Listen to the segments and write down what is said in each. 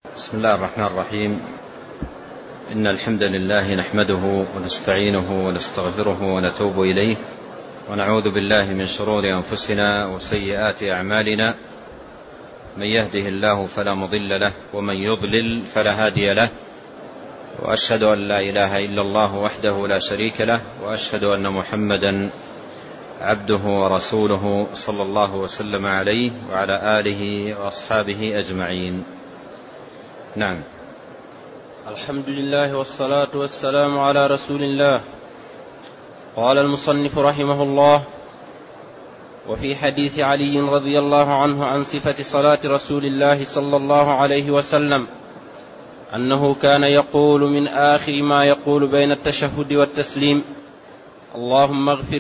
بسم الله الرحمن الرحيم. إن الحمد لله نحمده ونستعينه ونستغفره ونتوب إليه، ونعوذ بالله من شرور أنفسنا وسيئات أعمالنا. من يهده الله فلا مضل له، ومن يضلل فلا هادي له، وأشهد أن لا إله إلا الله وحده لا شريك له، وأشهد أن محمدا عبده ورسوله صلى الله وسلم عليه وعلى آله وأصحابه أجمعين. نعم. الحمد لله والصلاة والسلام على رسول الله. قال المصنف رحمه الله: وفي حديث علي رضي الله عنه عن صفة صلاة رسول الله صلى الله عليه وسلم أنه كان يقول من آخر ما يقول بين التشهد والتسليم: اللهم اغفر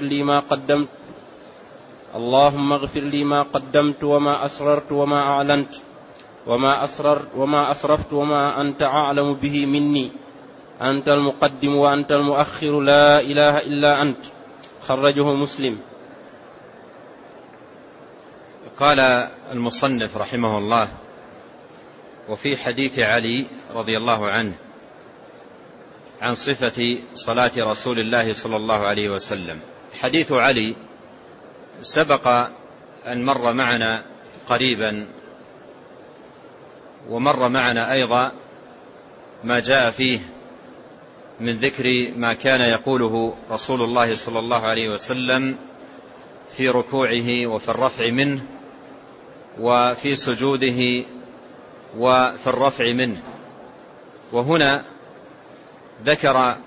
لي ما قدمت وما أسررت وما أعلنت وما أسرفت وما أنت أعلم به مني، أنت المقدم وأنت المؤخر، لا إله إلا أنت. خرجه مسلم. قال المصنف رحمه الله: وفي حديث علي رضي الله عنه عن صفة صلاة رسول الله صلى الله عليه وسلم. حديث علي سبق أن مر معنا قريبا، ومر معنا أيضا ما جاء فيه من ذكر ما كان يقوله رسول الله صلى الله عليه وسلم في ركوعه وفي الرفع منه، وفي سجوده وفي الرفع منه. وهنا ذكر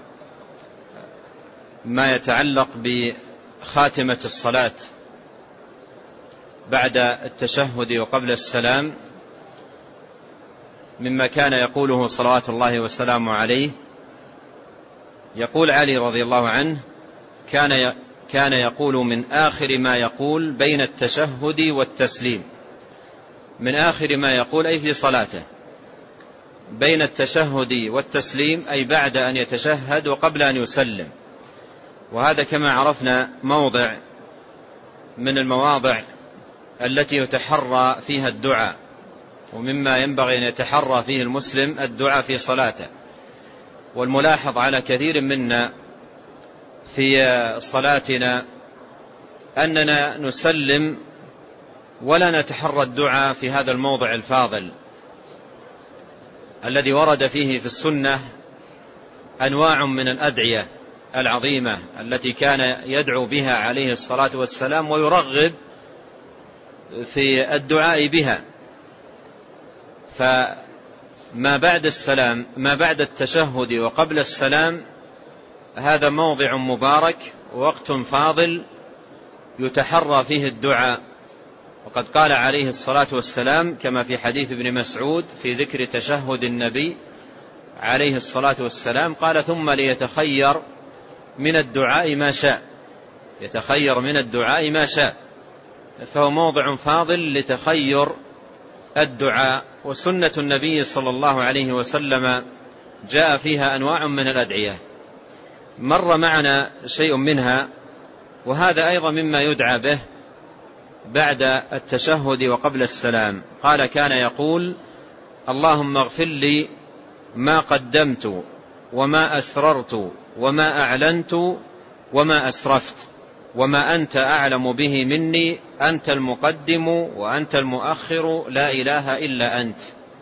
ما يتعلق بخاتمة الصلاة بعد التشهد وقبل السلام مما كان يقوله صلوات الله وسلامه عليه. يقول علي رضي الله عنه: كان يقول من آخر ما يقول بين التشهد والتسليم. من آخر ما يقول أي في صلاته، بين التشهد والتسليم أي بعد أن يتشهد وقبل أن يسلم. وهذا كما عرفنا موضع من المواضع التي يتحرى فيها الدعاء، ومما ينبغي أن يتحرى فيه المسلم الدعاء في صلاته. والملاحظ على كثير منا في صلاتنا أننا نسلم ولا نتحرى الدعاء في هذا الموضع الفاضل الذي ورد فيه في السنة أنواع من الأدعية العظيمة التي كان يدعو بها عليه الصلاة والسلام ويرغب في الدعاء بها. فما بعد السلام، ما بعد التشهد وقبل السلام، هذا موضع مبارك ووقت فاضل يتحرى فيه الدعاء. وقد قال عليه الصلاة والسلام كما في حديث ابن مسعود في ذكر تشهد النبي عليه الصلاة والسلام، قال: ثم ليتخير من الدعاء ما شاء. يتخير من الدعاء ما شاء، فهو موضع فاضل لتخير الدعاء. وسنة النبي صلى الله عليه وسلم جاء فيها أنواع من الأدعية، مر معنا شيء منها، وهذا أيضا مما يدعى به بعد التشهد وقبل السلام. قال: كان يقول: اللهم اغفر لي ما قدمت وما أسررت وما أعلنت وما أسرفت وما أنت أعلم به مني، أنت المقدم وأنت المؤخر، لا إله إلا أنت.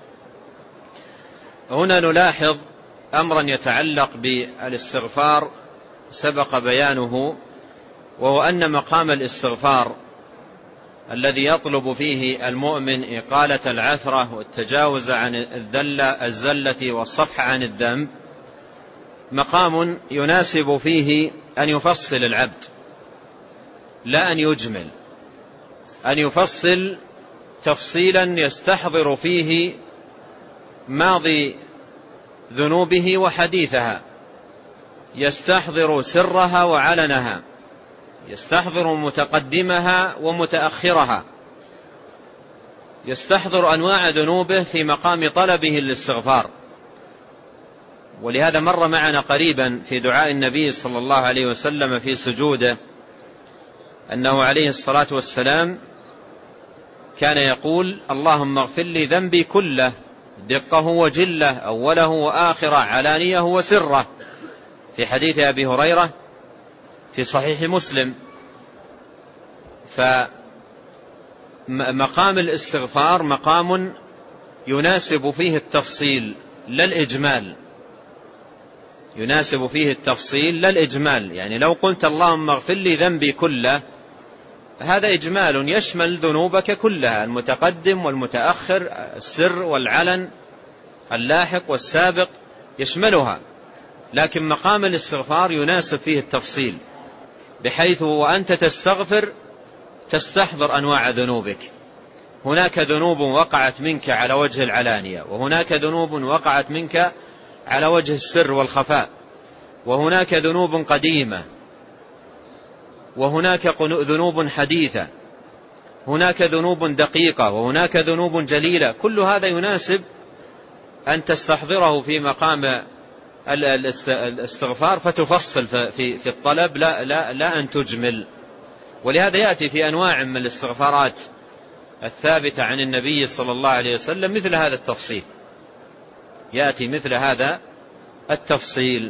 هنا نلاحظ أمرا يتعلق بالاستغفار سبق بيانه، وهو أن مقام الاستغفار الذي يطلب فيه المؤمن إقالة العثرة والتجاوز عن الزلة والصفح عن الذنب مقام يناسب فيه أن يفصل العبد، لا أن يجمل، أن يفصل تفصيلا يستحضر فيه ماضي ذنوبه وحديثها، يستحضر سرها وعلنها، يستحضر متقدمها ومتأخرها، يستحضر أنواع ذنوبه في مقام طلبه الاستغفار. ولهذا مر معنا قريبا في دعاء النبي صلى الله عليه وسلم في سجوده أنه عليه الصلاة والسلام كان يقول: اللهم اغفر لي ذنبي كله دقه وجله، أوله وآخره، علانيه وسره، في حديث أبي هريرة في صحيح مسلم. فمقام الاستغفار مقام يناسب فيه التفصيل لا الإجمال، يناسب فيه التفصيل لا الإجمال. يعني لو قلت اللهم اغفر لي ذنبي كله، هذا إجمال يشمل ذنوبك كلها، المتقدم والمتأخر، السر والعلن، اللاحق والسابق، يشملها. لكن مقام الاستغفار يناسب فيه التفصيل، بحيث وأنت تستغفر تستحضر أنواع ذنوبك. هناك ذنوب وقعت منك على وجه العلانية، وهناك ذنوب وقعت منك على وجه السر والخفاء، وهناك ذنوب قديمة، وهناك ذنوب حديثة، هناك ذنوب دقيقة، وهناك ذنوب جليلة. كل هذا يناسب أن تستحضره في مقام الاستغفار، فتفصل في الطلب لا أن تجمل. ولهذا يأتي في أنواع من الاستغفارات الثابتة عن النبي صلى الله عليه وسلم مثل هذا التفصيل، يأتي مثل هذا التفصيل.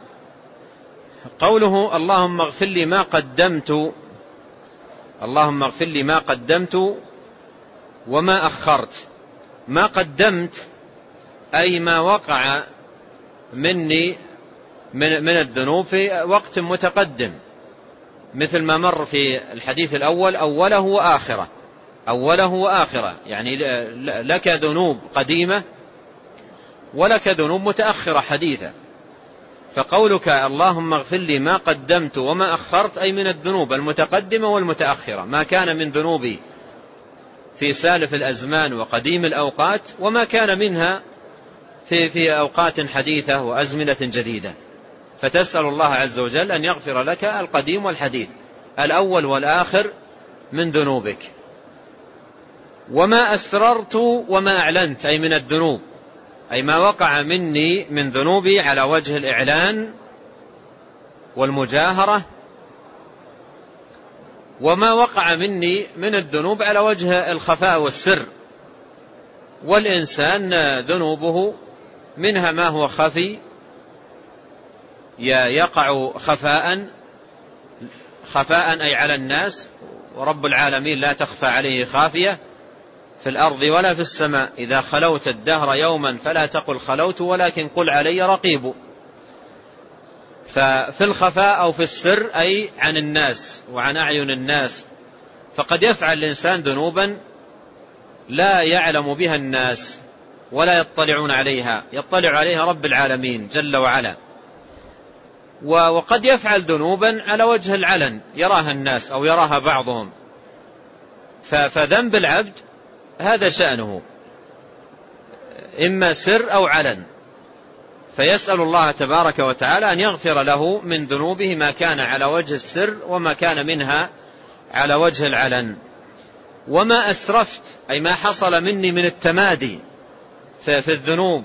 قوله اللهم اغفر لي ما قدمت، اللهم اغفر لي ما قدمت وما أخرت. ما قدمت أي ما وقع مني من الذنوب في وقت متقدم، مثل ما مر في الحديث الأول، أوله وآخرة، أوله وآخرة، يعني لك ذنوب قديمة ولك ذنوب متأخرة حديثة. فقولك اللهم اغفر لي ما قدمت وما أخرت أي من الذنوب المتقدمة والمتأخرة، ما كان من ذنوبي في سالف الأزمان وقديم الأوقات، وما كان منها في أوقات حديثة وأزمنة جديدة. فتسأل الله عز وجل أن يغفر لك القديم والحديث، الأول والآخر من ذنوبك. وما أسررت وما أعلنت أي من الذنوب، أي ما وقع مني من ذنوبي على وجه الإعلان والمجاهرة، وما وقع مني من الذنوب على وجه الخفاء والسر. والإنسان ذنوبه منها ما هو خفي، يقع خفاء أي على الناس، ورب العالمين لا تخفى عليه خافية في الأرض ولا في السماء. إذا خلوت الدهر يوما فلا تقل خلوت، ولكن قل علي رقيب. ففي الخفاء أو في السر أي عن الناس وعن أعين الناس. فقد يفعل الإنسان ذنوبا لا يعلم بها الناس ولا يطلعون عليها، يطلع عليها رب العالمين جل وعلا. وقد يفعل ذنوبا على وجه العلن يراها الناس أو يراها بعضهم. فذنب العبد هذا شأنه، إما سر أو علن، فيسأل الله تبارك وتعالى أن يغفر له من ذنوبه ما كان على وجه السر وما كان منها على وجه العلن. وما أسرفت أي ما حصل مني من التمادي في الذنوب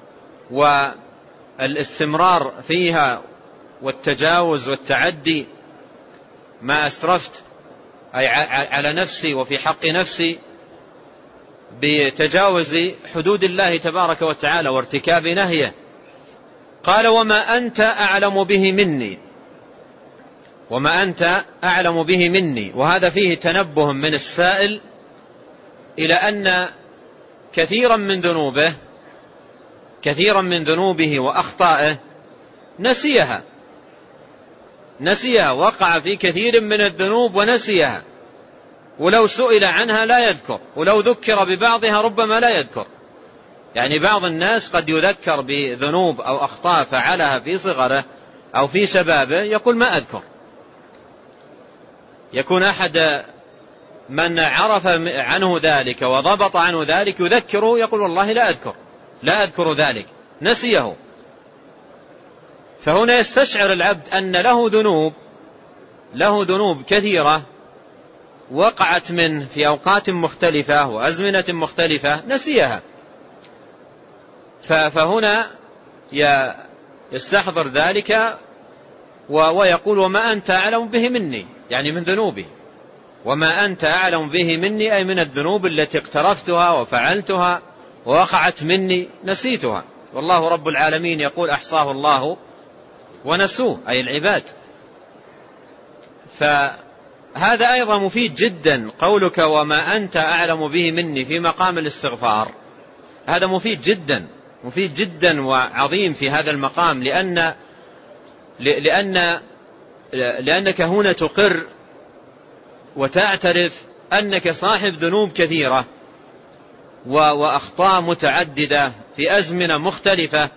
والاستمرار فيها والتجاوز والتعدي. ما أسرفت أي على نفسي وفي حق نفسي بتجاوز حدود الله تبارك وتعالى وارتكاب نهيه. قال وما أنت أعلم به مني، وما أنت أعلم به مني. وهذا فيه تنبه من السائل إلى أن كثيرا من ذنوبه وأخطائه نسيها، وقع في كثير من الذنوب ونسيها، ولو سئل عنها لا يذكر، ولو ذكر ببعضها ربما لا يذكر. يعني بعض الناس قد يذكر بذنوب أو أخطاء فعلها في صغره أو في شبابه يقول ما أذكر. يكون أحد من عرف عنه ذلك وضبط عنه ذلك يذكره يقول والله لا أذكر ذلك، نسيه. فهنا يستشعر العبد أن له ذنوب كثيرة وقعت منه في أوقات مختلفة وأزمنة مختلفة نسيها. فهنا يستحضر ذلك ويقول وما أنت أعلم به مني، يعني من ذنوبي. وما أنت أعلم به مني أي من الذنوب التي اقترفتها وفعلتها ووقعت مني نسيتها. والله رب العالمين يقول أحصاه الله ونسوه، أي العباد. فهذا أيضا مفيد جدا، قولك وما أنت أعلم به مني في مقام الاستغفار، هذا مفيد جدا، مفيد جدا وعظيم في هذا المقام، لأنك هنا تقر وتعترف أنك صاحب ذنوب كثيرة وأخطاء متعددة في أزمنة مختلفة،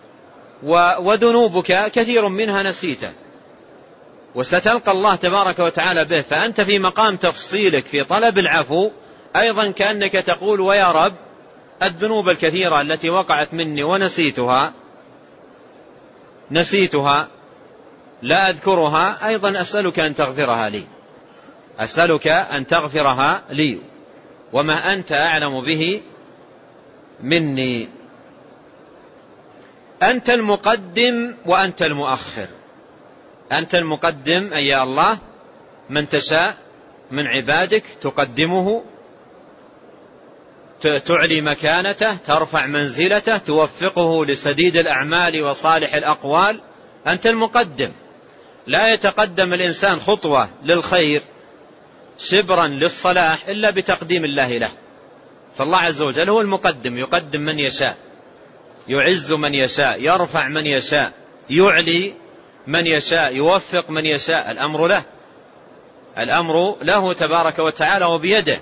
وذنوبك كثير منها نسيته، وستلقى الله تبارك وتعالى به. فأنت في مقام تفصيلك في طلب العفو أيضا كأنك تقول ويا رب الذنوب الكثيرة التي وقعت مني ونسيتها لا أذكرها، أيضا أسألك أن تغفرها لي، أسألك أن تغفرها لي، وما أنت أعلم به مني. أنت المقدم وأنت المؤخر. أنت المقدم أي يا الله من تشاء من عبادك تقدمه، تعلي مكانته، ترفع منزلته، توفقه لسديد الأعمال وصالح الأقوال. أنت المقدم. لا يتقدم الإنسان خطوة للخير شبرا للصلاح إلا بتقديم الله له. فالله عز وجل هو المقدم، يقدم من يشاء، يعز من يشاء، يرفع من يشاء، يعلي من يشاء، يوفق من يشاء. الأمر له، الأمر له تبارك وتعالى وبيده.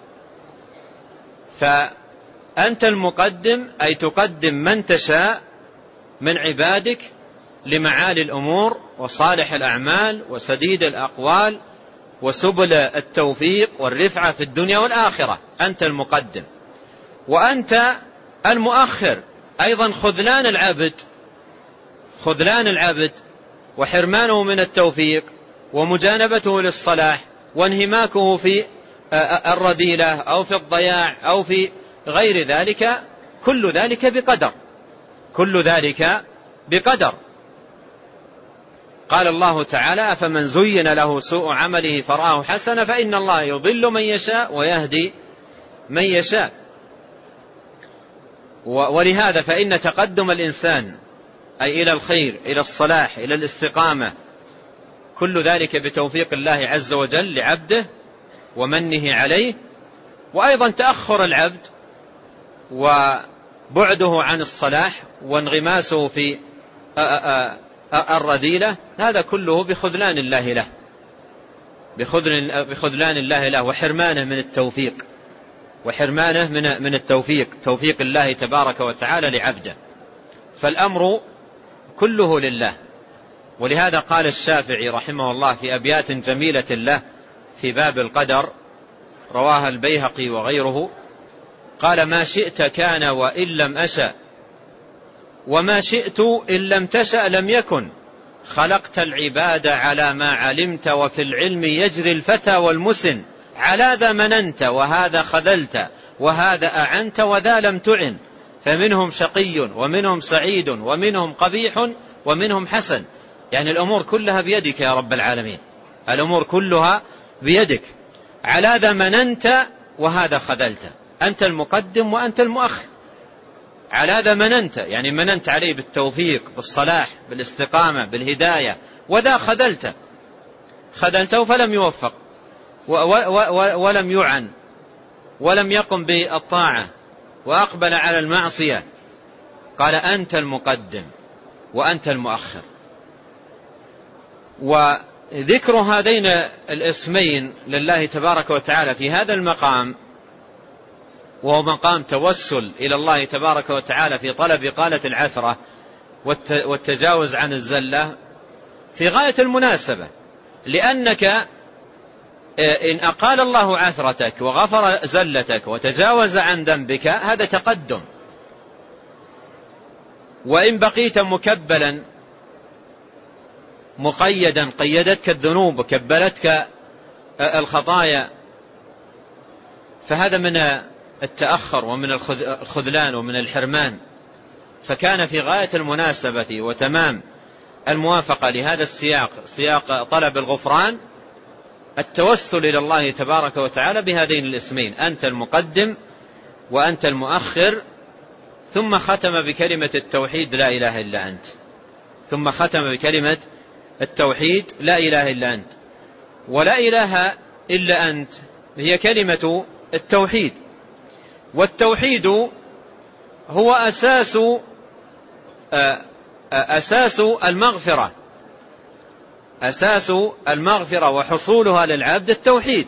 فأنت المقدم أي تقدم من تشاء من عبادك لمعالي الأمور وصالح الأعمال وسديد الأقوال وسبل التوفيق والرفعة في الدنيا والآخرة. أنت المقدم. وأنت المؤخر أيضا، خذلان العبد وحرمانه من التوفيق ومجانبته للصلاح وانهماكه في الرذيلة أو في الضياع أو في غير ذلك، كل ذلك بقدر، كل ذلك بقدر. قال الله تعالى أفمن زين له سوء عمله فرآه حسنا فإن الله يضل من يشاء ويهدي من يشاء. ولهذا فإن تقدم الإنسان أي إلى الخير، إلى الصلاح، إلى الاستقامة، كل ذلك بتوفيق الله عز وجل لعبده ومنه عليه. وأيضا تأخر العبد وبعده عن الصلاح وانغماسه في الرذيلة، هذا كله بخذلان الله له، بخذلان الله له وحرمانه من التوفيق، وحرمانه من التوفيق، توفيق الله تبارك وتعالى لعبده. فالأمر كله لله. ولهذا قال الشافعي رحمه الله في أبيات جميلة له في باب القدر رواها البيهقي وغيره، قال ما شئت كان وإن لم أشأ، وما شئت إن لم تشأ لم يكن، خلقت العباد على ما علمت، وفي العلم يجري الفتى والمسن، على ذا مننت وهذا خذلت، وهذا أعنت وذا لم تعن، فمنهم شقي ومنهم سعيد ومنهم قبيح ومنهم حسن. يعني الأمور كلها بيدك يا رب العالمين، الأمور كلها بيدك. على ذا مننت وهذا خذلت، أنت المقدم وأنت المؤخر. على ذا مننت يعني مننت عليه بالتوفيق، بالصلاح، بالاستقامة، بالهداية، وذا خذلته فلم يوفق ولم يعن ولم يقم بالطاعة وأقبل على المعصية. قال أنت المقدم وأنت المؤخر. وذكر هذين الاسمين لله تبارك وتعالى في هذا المقام، وهو مقام توسل إلى الله تبارك وتعالى في طلب إقالة العثرة والتجاوز عن الزلة، في غاية المناسبة، لأنك إن أقال الله عثرتك وغفر زلتك وتجاوز عن ذنبك هذا تقدم. وإن بقيت مكبلا مقيدا، قيدتك الذنوب وكبلتك الخطايا، فهذا من التأخر ومن الخذلان ومن الحرمان. فكان في غاية المناسبة وتمام الموافقة لهذا السياق، سياق طلب الغفران، التوسل إلى الله تبارك وتعالى بهذين الاسمين، أنت المقدم وأنت المؤخر، ثم ختم بكلمة التوحيد لا إله إلا أنت، ثم ختم بكلمة التوحيد لا إله إلا أنت. ولا إله إلا أنت هي كلمة التوحيد، والتوحيد هو أساس المغفرة، أساس المغفرة وحصولها للعبد التوحيد.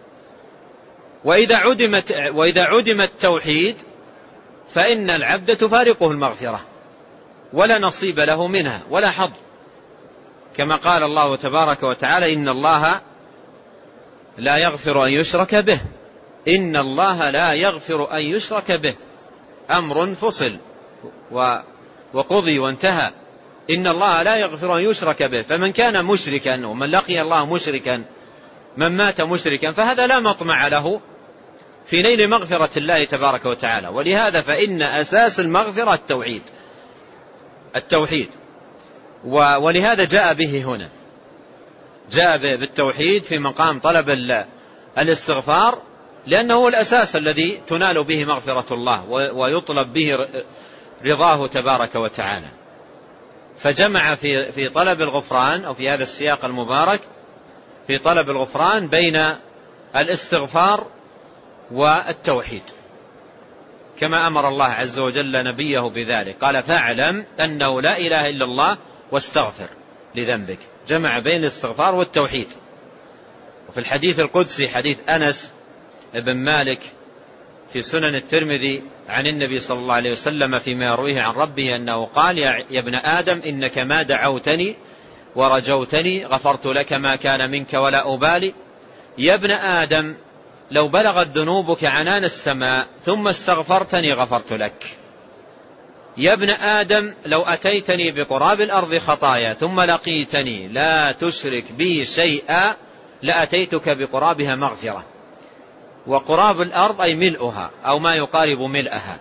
وإذا عدم التوحيد فإن العبد تفارقه المغفرة ولا نصيب له منها ولا حظ، كما قال الله تبارك وتعالى: إن الله لا يغفر أن يشرك به، إن الله لا يغفر أن يشرك به، أمر فصل وقضي وانتهى. إن الله لا يغفر أن يشرك به، فمن كان مشركا ومن لقي الله مشركا، من مات مشركا، فهذا لا مطمع له في نيل مغفرة الله تبارك وتعالى. ولهذا فإن أساس المغفرة التوحيد. ولهذا جاء به هنا، جاء بالتوحيد في مقام طلب الاستغفار، لأنه هو الأساس الذي تنال به مغفرة الله ويطلب به رضاه تبارك وتعالى. فجمع في طلب الغفران، أو في هذا السياق المبارك في طلب الغفران، بين الاستغفار والتوحيد، كما أمر الله عز وجل نبيه بذلك، قال: فاعلم أنه لا إله إلا الله واستغفر لذنبك. جمع بين الاستغفار والتوحيد. وفي الحديث القدسي، حديث أنس بن مالك في سنن الترمذي عن النبي صلى الله عليه وسلم فيما يرويه عن ربه أنه قال: يا ابن آدم إنك ما دعوتني ورجوتني غفرت لك ما كان منك ولا أبالي. يا ابن آدم لو بلغت ذنوبك عنان السماء ثم استغفرتني غفرت لك. يا ابن آدم لو أتيتني بقراب الأرض خطايا ثم لقيتني لا تشرك بي شيئا لأتيتك بقرابها مغفرة. وقراب الأرض أي ملؤها أو ما يقارب ملئها.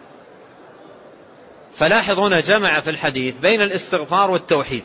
فلاحظ هنا جمع في الحديث بين الاستغفار والتوحيد،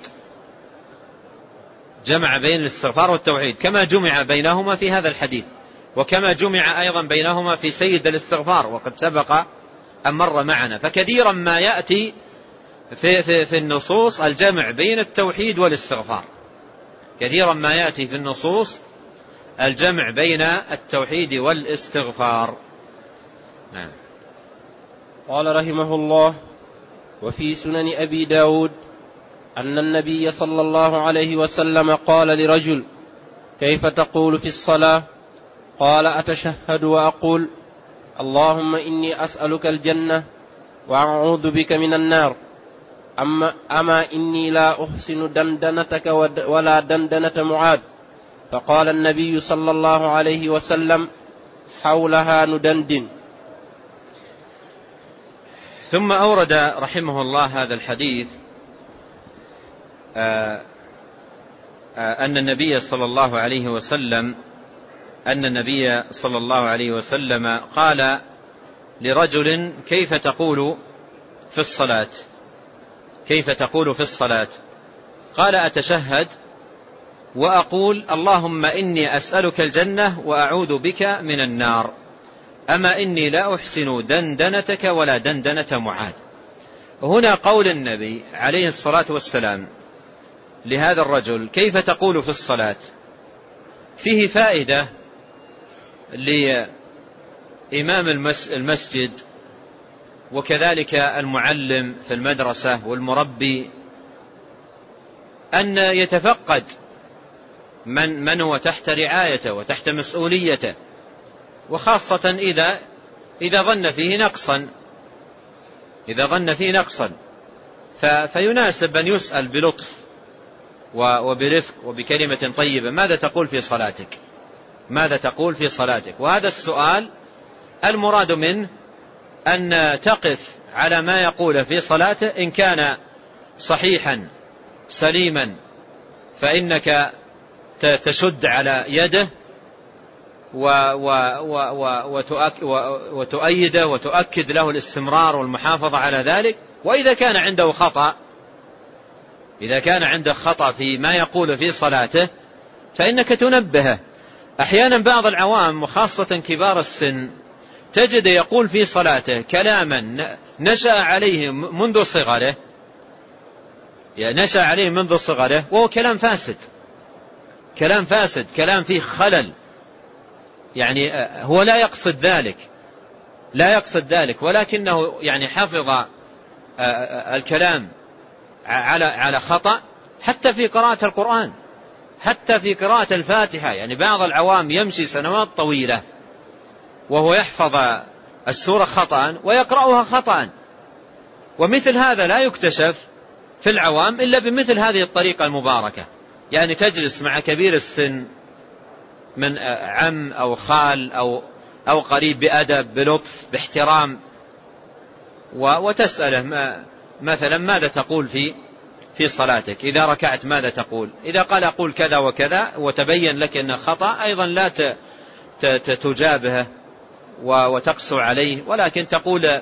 جمع بين الاستغفار والتوحيد كما جمع بينهما في هذا الحديث، وكما جمع أيضا بينهما في سيد الاستغفار، وقد سبق أن مر معنا. فكثيرا ما يأتي في النصوص الجمع بين التوحيد والاستغفار، كثيرا ما يأتي في النصوص الجمع بين التوحيد والاستغفار. نعم. قال رحمه الله: وفي سنن أبي داود أن النبي صلى الله عليه وسلم قال لرجل: كيف تقول في الصلاة؟ قال: أتشهد وأقول اللهم إني أسألك الجنة وأعوذ بك من النار، أما إني لا أحسن دندنتك ولا دندنة معاذ. فقال النبي صلى الله عليه وسلم: حولها ندندن. ثم أورد رحمه الله هذا الحديث أن النبي صلى الله عليه وسلم قال لرجل: كيف تقول في الصلاة؟ كيف تقول في الصلاة؟ قال: أتشهد وأقول اللهم إني أسألك الجنة وأعوذ بك من النار، أما إني لا أحسن دندنتك ولا دندنة معاذ. هنا قول النبي عليه الصلاة والسلام لهذا الرجل: كيف تقول في الصلاة؟ فيه فائدة لإمام المسجد وكذلك المعلم في المدرسة والمربي أن يتفقد من هو تحت رعايته وتحت مسؤوليته، وخاصة إذا ظن فيه نقصا فيناسب أن يسأل بلطف وبرفق وبكلمة طيبة: ماذا تقول في صلاتك؟ ماذا تقول في صلاتك؟ وهذا السؤال المراد منه أن تقف على ما يقول في صلاته، إن كان صحيحا سليما فإنك تشد على يده وتؤيده وتؤكد له الاستمرار والمحافظة على ذلك. وإذا كان عنده خطأ، إذا كان عنده خطأ في ما يقول في صلاته فإنك تنبهه. أحيانا بعض العوام وخاصة كبار السن تجد يقول في صلاته كلاما نشأ عليه منذ صغره، نشأ عليه منذ صغره، وهو كلام فاسد، كلام فاسد، كلام فيه خلل. يعني هو لا يقصد ذلك، لا يقصد ذلك، ولكنه يعني حفظ الكلام على خطأ. حتى في قراءة القرآن، حتى في قراءة الفاتحة، يعني بعض العوام يمشي سنوات طويلة وهو يحفظ السورة خطأ ويقرأها خطأ، ومثل هذا لا يكتشف في العوام إلا بمثل هذه الطريقة المباركة. يعني تجلس مع كبير السن من عم أو خال أو قريب بأدب بلطف باحترام، وتسأله مثلا ماذا تقول في صلاتك؟ إذا ركعت ماذا تقول؟ إذا قال أقول كذا وكذا وتبين لك أنه خطأ، أيضا لا تجابهه وتقسو عليه، ولكن تقول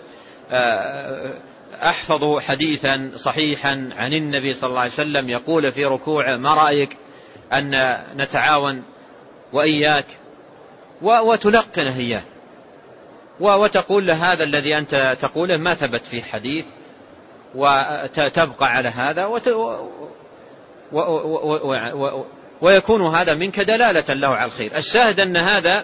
أحفظ حديثا صحيحا عن النبي صلى الله عليه وسلم يقول في ركوع ما رأيك أن نتعاون وإياك، وتلقنه إياه، وتقول له هذا الذي أنت تقوله ما ثبت في حديث، وتبقى على هذا ويكون هذا منك دلالة له على الخير. الشاهد أن هذا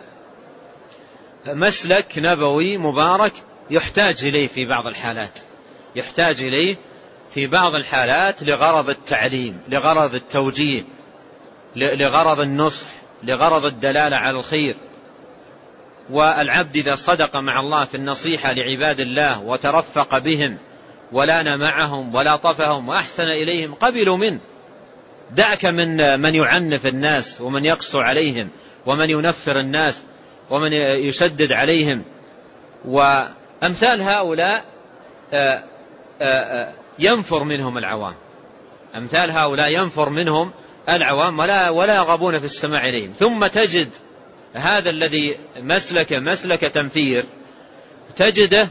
مسلك نبوي مبارك يحتاج إليه في بعض الحالات، يحتاج إليه في بعض الحالات لغرض التعليم، لغرض التوجيه، لغرض النصح، لغرض الدلالة على الخير. والعبد إذا صدق مع الله في النصيحة لعباد الله وترفق بهم ولان معهم ولطفهم وأحسن إليهم قبلوا منه. دعك من يعنف الناس ومن يقسو عليهم ومن ينفر الناس ومن يشدد عليهم. وأمثال هؤلاء ينفر منهم العوام، أمثال هؤلاء ينفر منهم العوام ولا يرغبون في السماع إليهم. ثم تجد هذا الذي مسلك تنفير تجده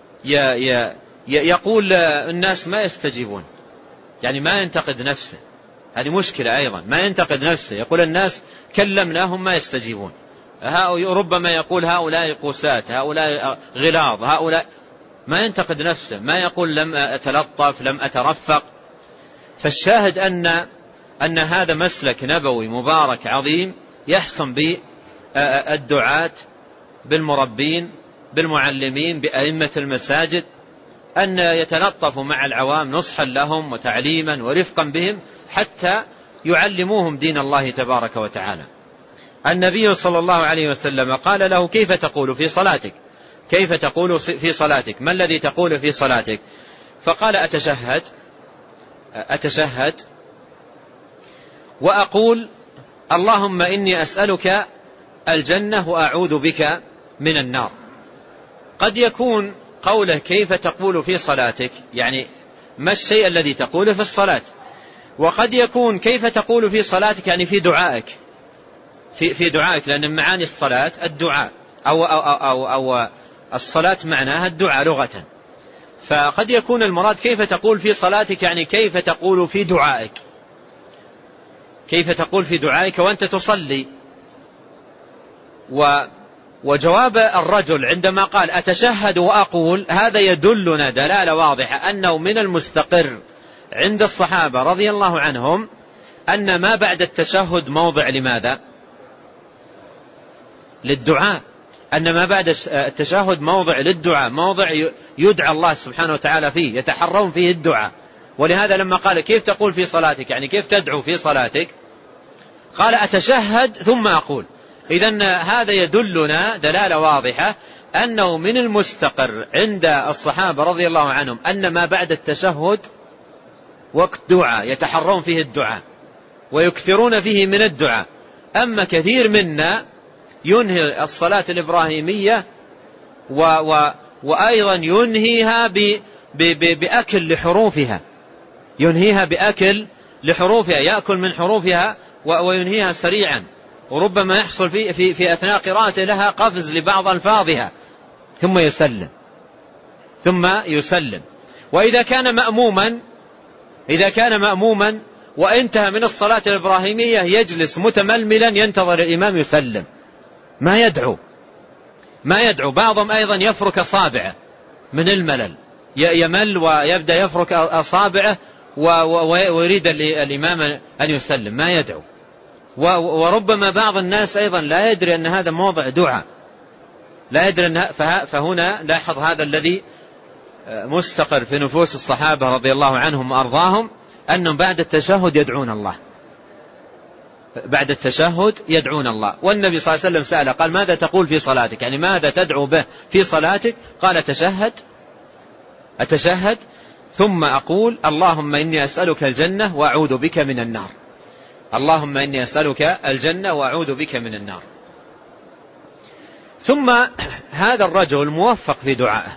يقول الناس ما يستجيبون، يعني ما ينتقد نفسه، هذه مشكلة أيضا، ما ينتقد نفسه، يقول الناس كلمناهم ما يستجيبون. ربما يقول هؤلاء قساة، هؤلاء غلاظ، هؤلاء، ما ينتقد نفسه، ما يقول لم أتلطف لم أترفق. فالشاهد أن هذا مسلك نبوي مبارك عظيم يحسن بالدعاة بالمربين بالمعلمين بأئمة المساجد أن يتلطفوا مع العوام نصحا لهم وتعليما ورفقا بهم حتى يعلموهم دين الله تبارك وتعالى. النبي صلى الله عليه وسلم قال له كيف تقول في صلاتك؟ كيف تقول في صلاتك؟ ما الذي تقول في صلاتك؟ فقال أتشهد وأقول اللهم إني أسألك الجنة وأعوذ بك من النار. قد يكون قوله كيف تقول في صلاتك يعني ما الشيء الذي تقوله في الصلاة، وقد يكون كيف تقول في صلاتك يعني في دعائك، في دعائك، لأن معاني الصلاة الدعاء أو الصلاة معناها الدعاء لغة. فقد يكون المراد كيف تقول في صلاتك يعني كيف تقول في دعائك، كيف تقول في دعائك وأنت تصلي. وجواب الرجل عندما قال أتشهد وأقول هذا يدلنا دلالة واضحة أنه من المستقر عند الصحابة رضي الله عنهم أن ما بعد التشهد موضع لماذا؟ للدعاء، أن ما بعد التشهد موضع للدعاء، موضع يدعى الله سبحانه وتعالى فيه، يتحرون فيه الدعاء. ولهذا لما قال كيف تقول في صلاتك يعني كيف تدعو في صلاتك، قال أتشهد ثم أقول. إذن هذا يدلنا دلالة واضحة أنه من المستقر عند الصحابة رضي الله عنهم أن ما بعد التشهد وقت دعاء يتحرون فيه الدعاء ويكثرون فيه من الدعاء. أما كثير منا ينهي الصلاة الإبراهيمية وأيضا ينهيها بأكل لحروفها، ينهيها بأكل لحروفها، يأكل من حروفها وينهيها سريعا، وربما يحصل في أثناء قراءته لها قفز لبعض ألفاظها ثم يسلم. وإذا كان مأموما وانتهى من الصلاة الإبراهيمية يجلس متململا ينتظر الإمام يسلم، ما يدعو. ما يدعو. بعضهم أيضا يفرك أصابعه من الملل، يمل ويبدأ يفرك أصابعه ويريد الإمام أن يسلم، ما يدعو. وربما بعض الناس أيضا لا يدري أن هذا موضع دعاء، لا يدري فهنا لاحظ هذا الذي مستقر في نفوس الصحابة رضي الله عنهم وأرضاهم، أنهم بعد التشهد يدعون الله، بعد التشهد يدعون الله. والنبي صلى الله عليه وسلم سأله قال ماذا تقول في صلاتك، يعني ماذا تدعو به في صلاتك؟ قال أتشهد ثم أقول اللهم إني أسألك الجنة وأعوذ بك من النار، اللهم إني أسألك الجنة وأعوذ بك من النار. ثم هذا الرجل موفق في دعائه،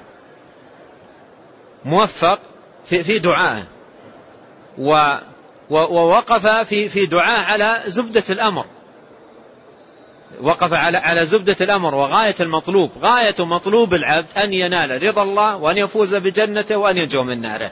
موفق في دعائه، ووقف في دعاء على زبدة الأمر، وقف على زبدة الأمر وغاية المطلوب. غاية مطلوب العبد أن ينال رضا الله وأن يفوز بجنته وأن ينجو من ناره.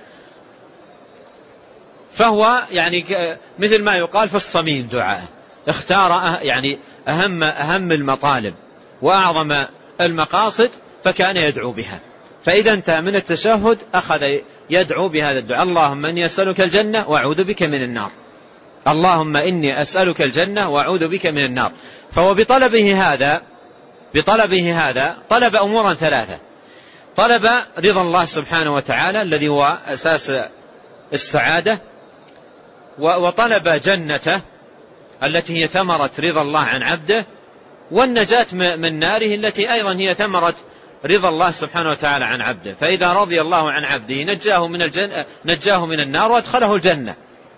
فهو يعني مثل ما يقال في الصميم دعاء، اختار يعني أهم المطالب وأعظم المقاصد فكان يدعو بها. فإذا انتهى من التشهد أخذ يدعو بهذا الدعاء، اللهم إني أسألك الجنة وأعوذ بك من النار، اللهم إني أسألك الجنة وأعوذ بك من النار. فهو بطلبه هذا طلب أمورا ثلاثة: طلب رضا الله سبحانه وتعالى الذي هو أساس السعادة، وطلب جنته التي هي ثمرة رضا الله عن عبده، والنجاة من ناره التي أيضا هي ثمرة رضا الله سبحانه وتعالى عن عبده. فإذا رضي الله عن عبده نجاه من النار وأدخله الجنة.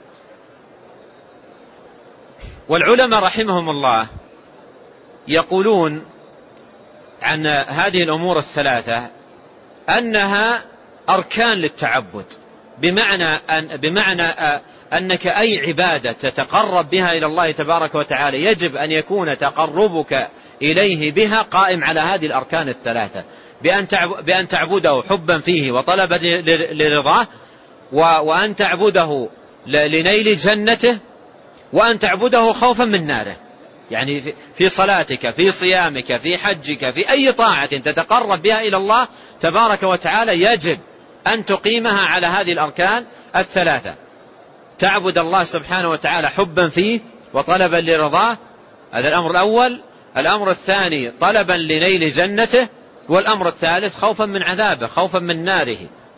والعلماء رحمهم الله يقولون عن هذه الأمور الثلاثة أنها أركان للتعبد، بمعنى أنك أي عبادة تتقرب بها إلى الله تبارك وتعالى يجب أن يكون تقربك إليه بها قائم على هذه الأركان الثلاثة، بأن تعبده حبا فيه وطلبا لرضاه، وأن تعبده لنيل جنته، وأن تعبده خوفا من ناره. يعني في صلاتك، في صيامك، في حجك، في أي طاعة تتقرب بها إلى الله تبارك وتعالى يجب أن تقيمها على هذه الأركان الثلاثة: تعبد الله سبحانه وتعالى حبا فيه وطلبا لرضاه، هذا الأمر الأول. الأمر الثاني طلبا لنيل جنته، والأمر الثالث خوفا من عذابه، خوفا من ناره.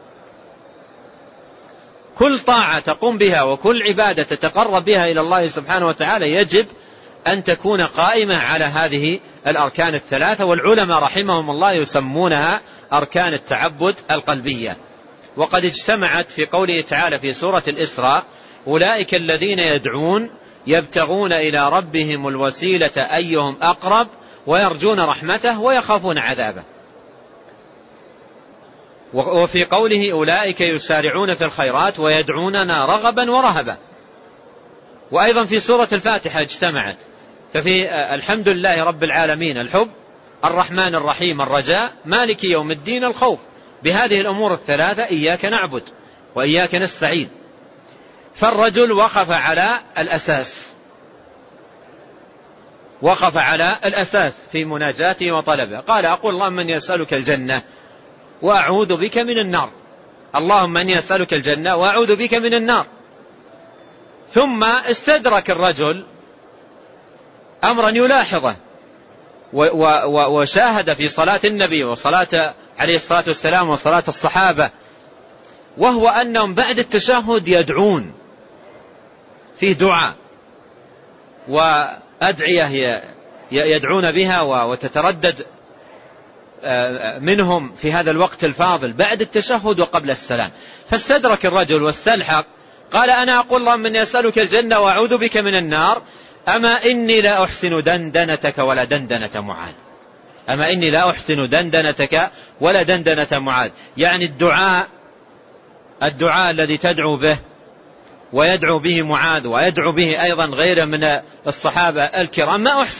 كل طاعة تقوم بها وكل عبادة تتقرب بها إلى الله سبحانه وتعالى يجب أن تكون قائمة على هذه الأركان الثلاثة، والعلماء رحمهم الله يسمونها أركان التعبد القلبية. وقد اجتمعت في قوله تعالى في سورة الإسراء: أولئك الذين يدعون يبتغون إلى ربهم الوسيلة أيهم أقرب ويرجون رحمته ويخافون عذابه. وفي قوله: أولئك يسارعون في الخيرات ويدعوننا رغبا ورهبا. وأيضا في سورة الفاتحة اجتمعت، ففي الحمد لله رب العالمين الحب، الرحمن الرحيم الرجاء، مالك يوم الدين الخوف. بهذه الأمور الثلاثة إياك نعبد وإياك نستعين. فالرجل وقف على الأساس في مناجاته وطلبه، قال: أقول اللهم إني أسألك الجنة وأعوذ بك من النار، اللهم إني أسألك الجنة وأعوذ بك من النار. ثم استدرك الرجل أمرا يلاحظه وشاهد في صلاة النبي وصلاة عليه الصلاة والسلام وصلاة الصحابة، وهو أنهم بعد التشهد يدعون في دعاء وأدعية يدعون بها وتتردد منهم في هذا الوقت الفاضل بعد التشهد وقبل السلام. فاستدرك الرجل واستلحق، قال: أنا أقول اللهم إني أسألك الجنة وأعوذ بك من النار، أما إني لا أحسن دندنتك ولا دندنة معاذ. أما إني لا أحسن دندنتك ولا دندنة معاذ، يعني الدعاء الذي تدعو به ويدعو به معاذ ويدعو به أيضا غيره من الصحابة الكرام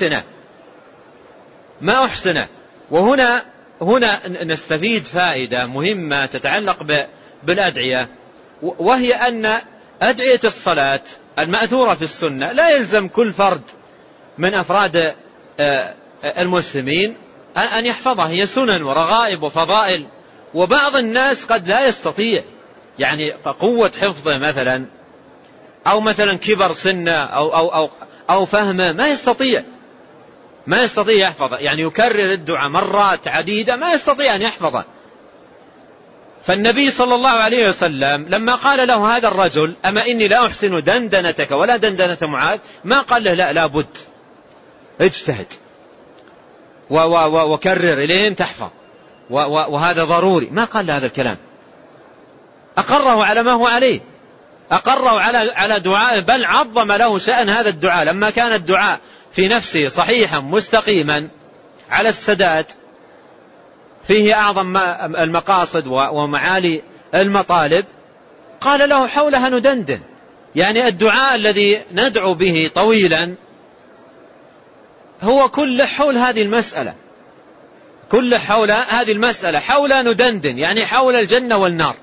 ما أحسنه. وهنا نستفيد فائدة مهمة تتعلق بالأدعية، وهي أن أدعية الصلاة المأثورة في السنة لا يلزم كل فرد من أفراد المسلمين أن يحفظها، هي سنن ورغائب وفضائل. وبعض الناس قد لا يستطيع، يعني فقوة حفظه مثلا، أو مثلا كبر سنه أو فهمه، ما يستطيع يحفظه، يعني يكرر الدعاء مرات عديدة ما يستطيع أن يحفظه. فالنبي صلى الله عليه وسلم لما قال له هذا الرجل أما إني لا أحسن دندنتك ولا دندنة معاذ، ما قال له لا بد اجتهد وكرر إلين تحفظ وهذا ضروري، ما قال له هذا الكلام. أقره على ما هو عليه، أقره على دعائه، بل عظم له شأن هذا الدعاء لما كان الدعاء في نفسه صحيحا مستقيما على السداد، فيه أعظم المقاصد ومعالي المطالب. قال له حولها ندندن، يعني الدعاء الذي ندعو به طويلا هو كل حول هذه المسألة، كل حول هذه المسألة، حول ندندن يعني حول الجنة والنار.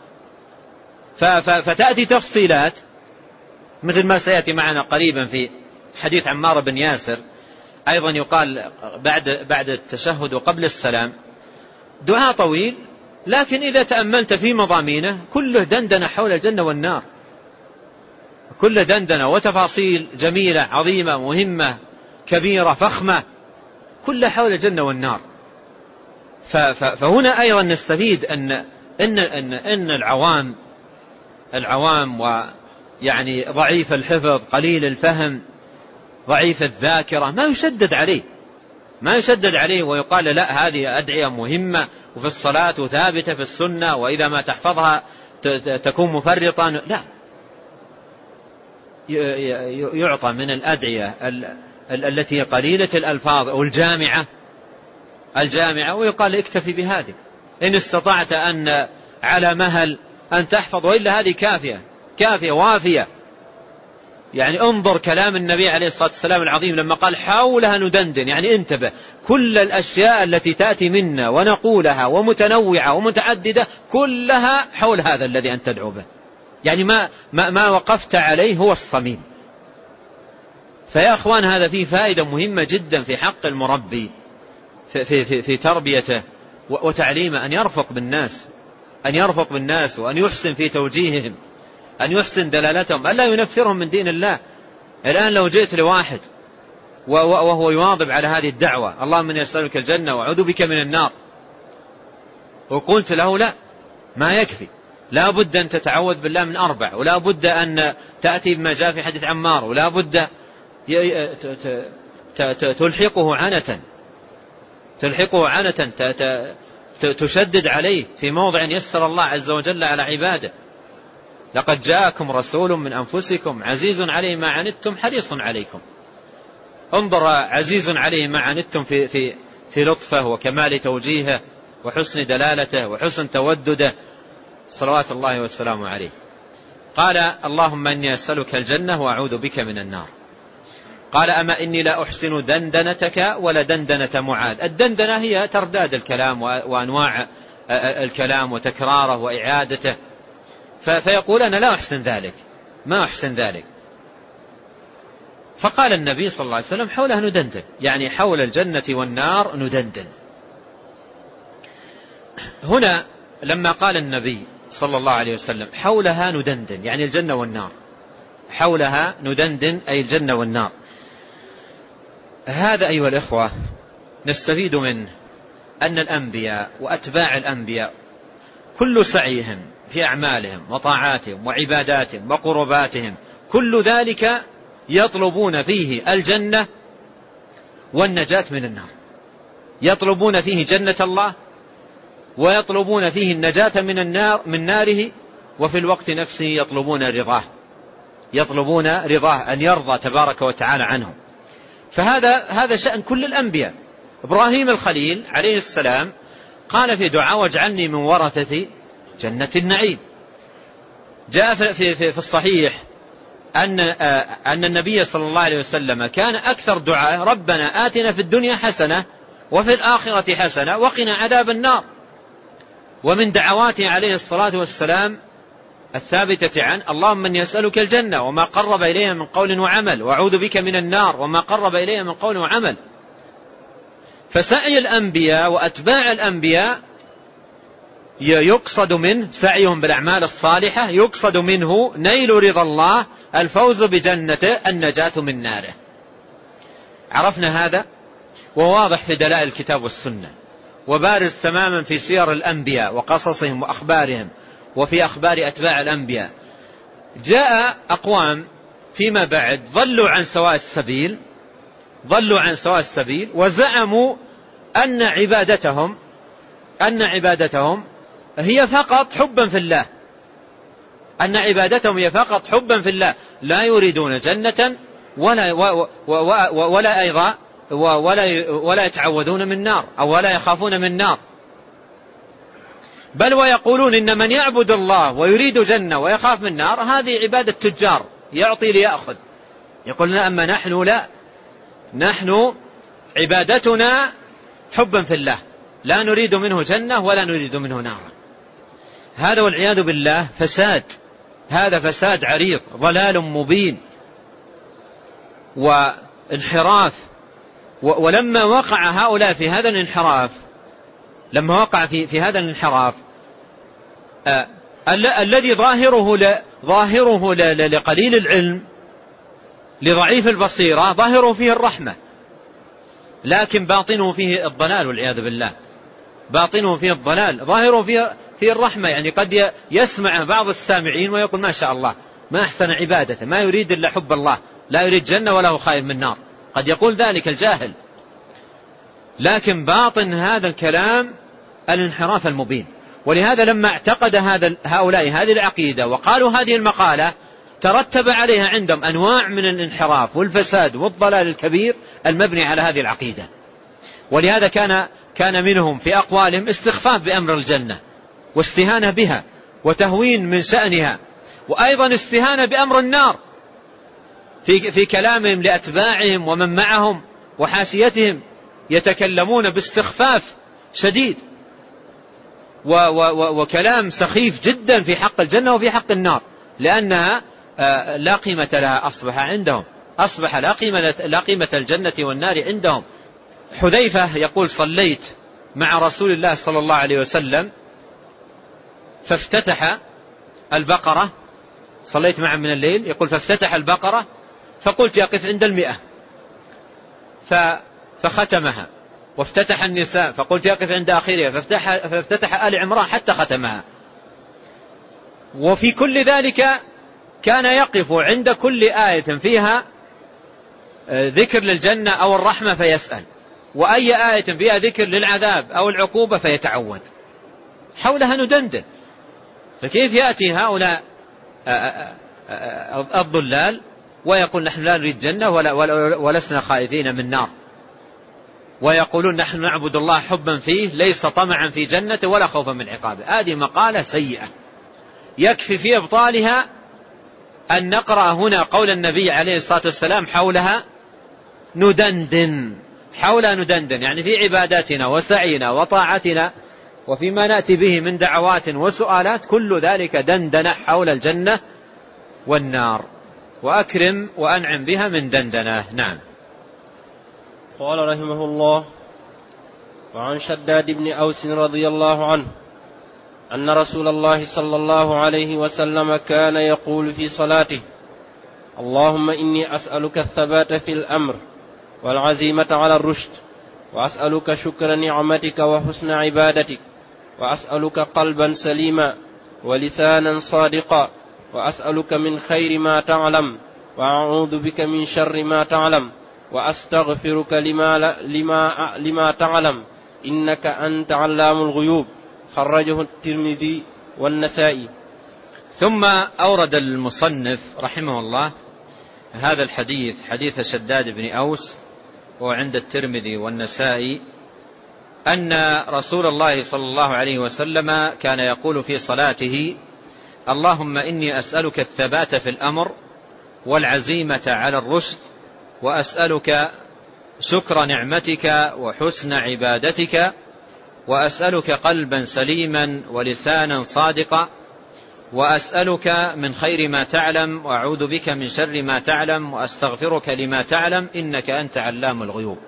فتأتي تفصيلات مثل ما سيأتي معنا قريبا في حديث عمار بن ياسر، أيضا يقال بعد التشهد وقبل السلام، دعاء طويل لكن إذا تأملت في مضامينه كله دندنة حول الجنة والنار، كله دندنة وتفاصيل جميلة عظيمة مهمة كبيرة فخمة، كله حول الجنة والنار. فهنا أيضا نستفيد أن العوام ويعني ضعيف الحفظ قليل الفهم ضعيف الذاكرة ما يشدد عليه ويقال لا هذه أدعية مهمة وفي الصلاة وثابتة في السنة وإذا ما تحفظها تكون مفرطا، لا، يعطى من الأدعية التي قليلة الألفاظ أو الجامعة ويقال اكتفي بهذه إن استطعت أن على مهل أن تحفظ، وإلا هذه كافية وافية. يعني انظر كلام النبي عليه الصلاة والسلام العظيم لما قال حولها ندندن، يعني انتبه، كل الأشياء التي تأتي منا ونقولها ومتنوعة ومتعددة كلها حول هذا الذي أنت تدعو به، يعني ما وقفت عليه هو الصميم. فيا أخوان هذا فيه فائدة مهمة جدا في حق المربي في تربيته وتعليمه، أن يرفق بالناس وأن يحسن في توجيههم، أن يحسن دلالتهم، ألا ينفرهم من دين الله. الآن لو جئت لواحد وهو يواظب على هذه الدعوة اللهم إني أسألك الجنة وأعوذ بك من النار، وقلت له لا ما يكفي، لا بد أن تتعوذ بالله من 4، ولا بد أن تأتي بما جاء في حديث عمار، ولا بد تلحقه عنة تشدد عليه في موضع يسر الله عز وجل على عباده. لقد جاءكم رسول من أنفسكم عزيز عليه ما عنتم حريص عليكم. انظر، عزيز عليه ما عنتم في لطفه وكمال توجيهه وحسن دلالته وحسن تودده صلوات الله والسلام عليه. قال اللهم إني أسألك الجنة وأعوذ بك من النار. قال أما إني لا أحسن دندنتك ولا دندنة معاذ. الدندنة هي ترداد الكلام وأنواع الكلام وتكراره وإعادته، فيقول أنا لا أحسن ذلك، ما أحسن ذلك. فقال النبي صلى الله عليه وسلم حولها ندندن، يعني حول الجنة والنار ندندن. هنا لما قال النبي صلى الله عليه وسلم حولها ندندن يعني الجنة والنار، حولها ندندن أي الجنة والنار، هذا أيها الإخوة نستفيد منه أن الأنبياء وأتباع الأنبياء كل سعيهم في أعمالهم وطاعاتهم وعباداتهم وقرباتهم كل ذلك يطلبون فيه الجنة والنجاة من النار، يطلبون فيه جنة الله ويطلبون فيه النجاة من ناره، وفي الوقت نفسه يطلبون رضاه أن يرضى تبارك وتعالى عنهم. فهذا شأن كل الأنبياء. إبراهيم الخليل عليه السلام قال في دعاء واجعلني من ورثة جنة النعيم. جاء في الصحيح أن النبي صلى الله عليه وسلم كان أكثر دعاء ربنا آتنا في الدنيا حسنة وفي الآخرة حسنة وقنا عذاب النار. ومن دعواته عليه الصلاة والسلام الثابتة عن اللهم إني أسألك الجنة وما قرب إليها من قول وعمل، وأعوذ بك من النار وما قرب إليها من قول وعمل. فسعي الأنبياء وأتباع الأنبياء يقصد منه سعيهم بالأعمال الصالحة، يقصد منه نيل رضا الله، الفوز بجنته، النجاة من ناره. عرفنا هذا، وواضح في دلائل الكتاب والسنة، وبارز تماما في سير الأنبياء وقصصهم وأخبارهم، وفي أخبار أتباع الأنبياء. جاء أقوام فيما بعد ضلوا عن سواء السبيل، وزعموا أن عبادتهم هي فقط حبا في الله، لا يريدون جنة ولا يتعوذون من نار، أو ولا يخافون من نار، بل ويقولون إن من يعبد الله ويريد جنة ويخاف من نار هذه عبادة تجار، يعطي ليأخذ. يقولون أما نحن لا، نحن عبادتنا حبا في الله، لا نريد منه جنة ولا نريد منه نار. هذا والعياذ بالله هذا فساد عريض، ضلال مبين وانحراف. ولما وقع هؤلاء في هذا الانحراف، الذي ظاهره لقليل العلم، لضعيف البصيرة، ظاهره فيه الرحمة، لكن باطنه فيه الضلال والعياذ بالله. ظاهره فيه الرحمة، يعني قد يسمع بعض السامعين ويقول ما شاء الله، ما أحسن عبادته، ما يريد إلا حب الله، لا يريد جنة ولا هو خائف من النار. قد يقول ذلك الجاهل، لكن باطن هذا الكلام الانحراف المبين. ولهذا لما اعتقد هؤلاء هذه العقيدة وقالوا هذه المقالة، ترتب عليها عندهم أنواع من الانحراف والفساد والضلال الكبير المبني على هذه العقيدة. ولهذا كان منهم في أقوالهم استخفاف بأمر الجنة واستهانة بها وتهوين من شأنها، وأيضا استهانة بأمر النار في كلامهم لأتباعهم ومن معهم وحاشيتهم، يتكلمون باستخفاف شديد وكلام سخيف جدا في حق الجنة وفي حق النار، لأنها لا قيمة لها أصبح لا قيمة الجنة والنار عندهم. حذيفة يقول صليت مع رسول الله صلى الله عليه وسلم فافتتح البقرة، صليت معه من الليل، يقول فافتتح البقرة فقلت يقف عند 100 فختمها، وافتتح النساء فقلت يقف عند آخرها، فافتتح آل عمران حتى ختمها. وفي كل ذلك كان يقف عند كل آية فيها ذكر للجنة أو الرحمة فيسأل، وأي آية فيها ذكر للعذاب أو العقوبة فيتعوذ، حولها ندندن. فكيف يأتي هؤلاء الضلال ويقول نحن لا نريد جنة ولسنا خائفين من نار، ويقولون نحن نعبد الله حبا فيه ليس طمعا في جنة ولا خوفا من عقابه. هذه مقالة سيئة يكفي في إبطالها أن نقرأ هنا قول النبي عليه الصلاة والسلام حولها ندندن، يعني في عباداتنا وسعينا وطاعتنا وفيما نأتي به من دعوات وسؤالات، كل ذلك دندنة حول الجنة والنار، وأكرم وأنعم بها من دندنة. نعم. قال رحمه الله: وعن شداد بن أوس رضي الله عنه أن رسول الله صلى الله عليه وسلم كان يقول في صلاته: اللهم إني أسألك الثبات في الأمر والعزيمة على الرشد، وأسألك شكر نعمتك وحسن عبادتك، وأسألك قلبا سليما ولسانا صادقا، وأسألك من خير ما تعلم، وأعوذ بك من شر ما تعلم، وأستغفرك لما تعلم، إنك أنت علام الغيوب. خرجه الترمذي والنسائي. ثم أورد المصنف رحمه الله هذا الحديث، حديث شداد بن أوس، وعند الترمذي والنسائي، أن رسول الله صلى الله عليه وسلم كان يقول في صلاته: اللهم إني أسألك الثبات في الأمر والعزيمة على الرشد، وأسألك شكر نعمتك وحسن عبادتك، وأسألك قلبا سليما ولسانا صادقا، وأسألك من خير ما تعلم، وأعوذ بك من شر ما تعلم، وأستغفرك لما تعلم، إنك أنت علام الغيوب.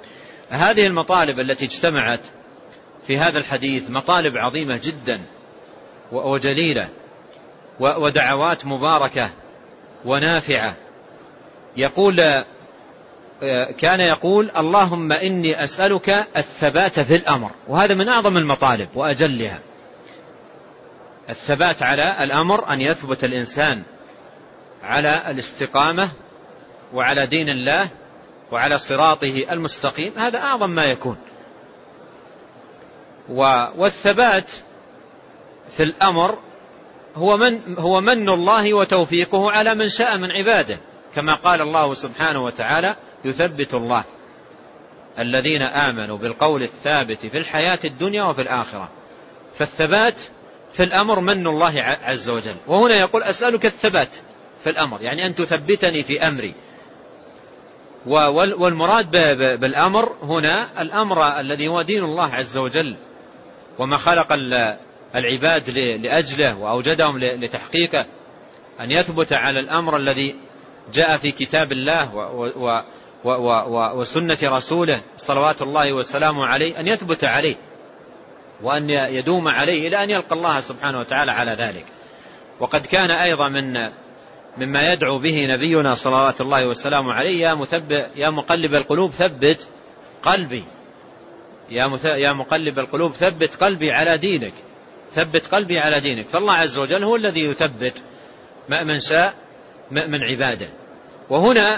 هذه المطالب التي اجتمعت في هذا الحديث مطالب عظيمة جدا وجليلة ودعوات مباركة ونافعة. كان يقول اللهم إني أسألك الثبات في الأمر، وهذا من أعظم المطالب وأجلها. الثبات على الأمر، أن يثبت الإنسان على الاستقامة وعلى دين الله وعلى صراطه المستقيم، هذا أعظم ما يكون. والثبات في الأمر هو من الله وتوفيقه على من شاء من عباده، كما قال الله سبحانه وتعالى يثبت الله الذين آمنوا بالقول الثابت في الحياة الدنيا وفي الآخرة. فالثبات في الأمر من الله عز وجل. وهنا يقول أسألك الثبات في الأمر، يعني أن تثبتني في أمري. والمراد بالأمر هنا الأمر الذي هو دين الله عز وجل، وما خلق العباد لأجله وأوجدهم لتحقيقه، أن يثبت على الأمر الذي جاء في كتاب الله وسنة رسوله صلوات الله وسلامه عليه، أن يثبت عليه وأن يدوم عليه إلى أن يلقى الله سبحانه وتعالى على ذلك. وقد كان أيضا مما يدعو به نبينا صلوات الله وسلامه عليه يا مقلب القلوب ثبت قلبي، يا مقلب القلوب ثبت قلبي على دينك، ثبت قلبي على دينك. فالله عز وجل هو الذي يثبت من شاء من عباده. وهنا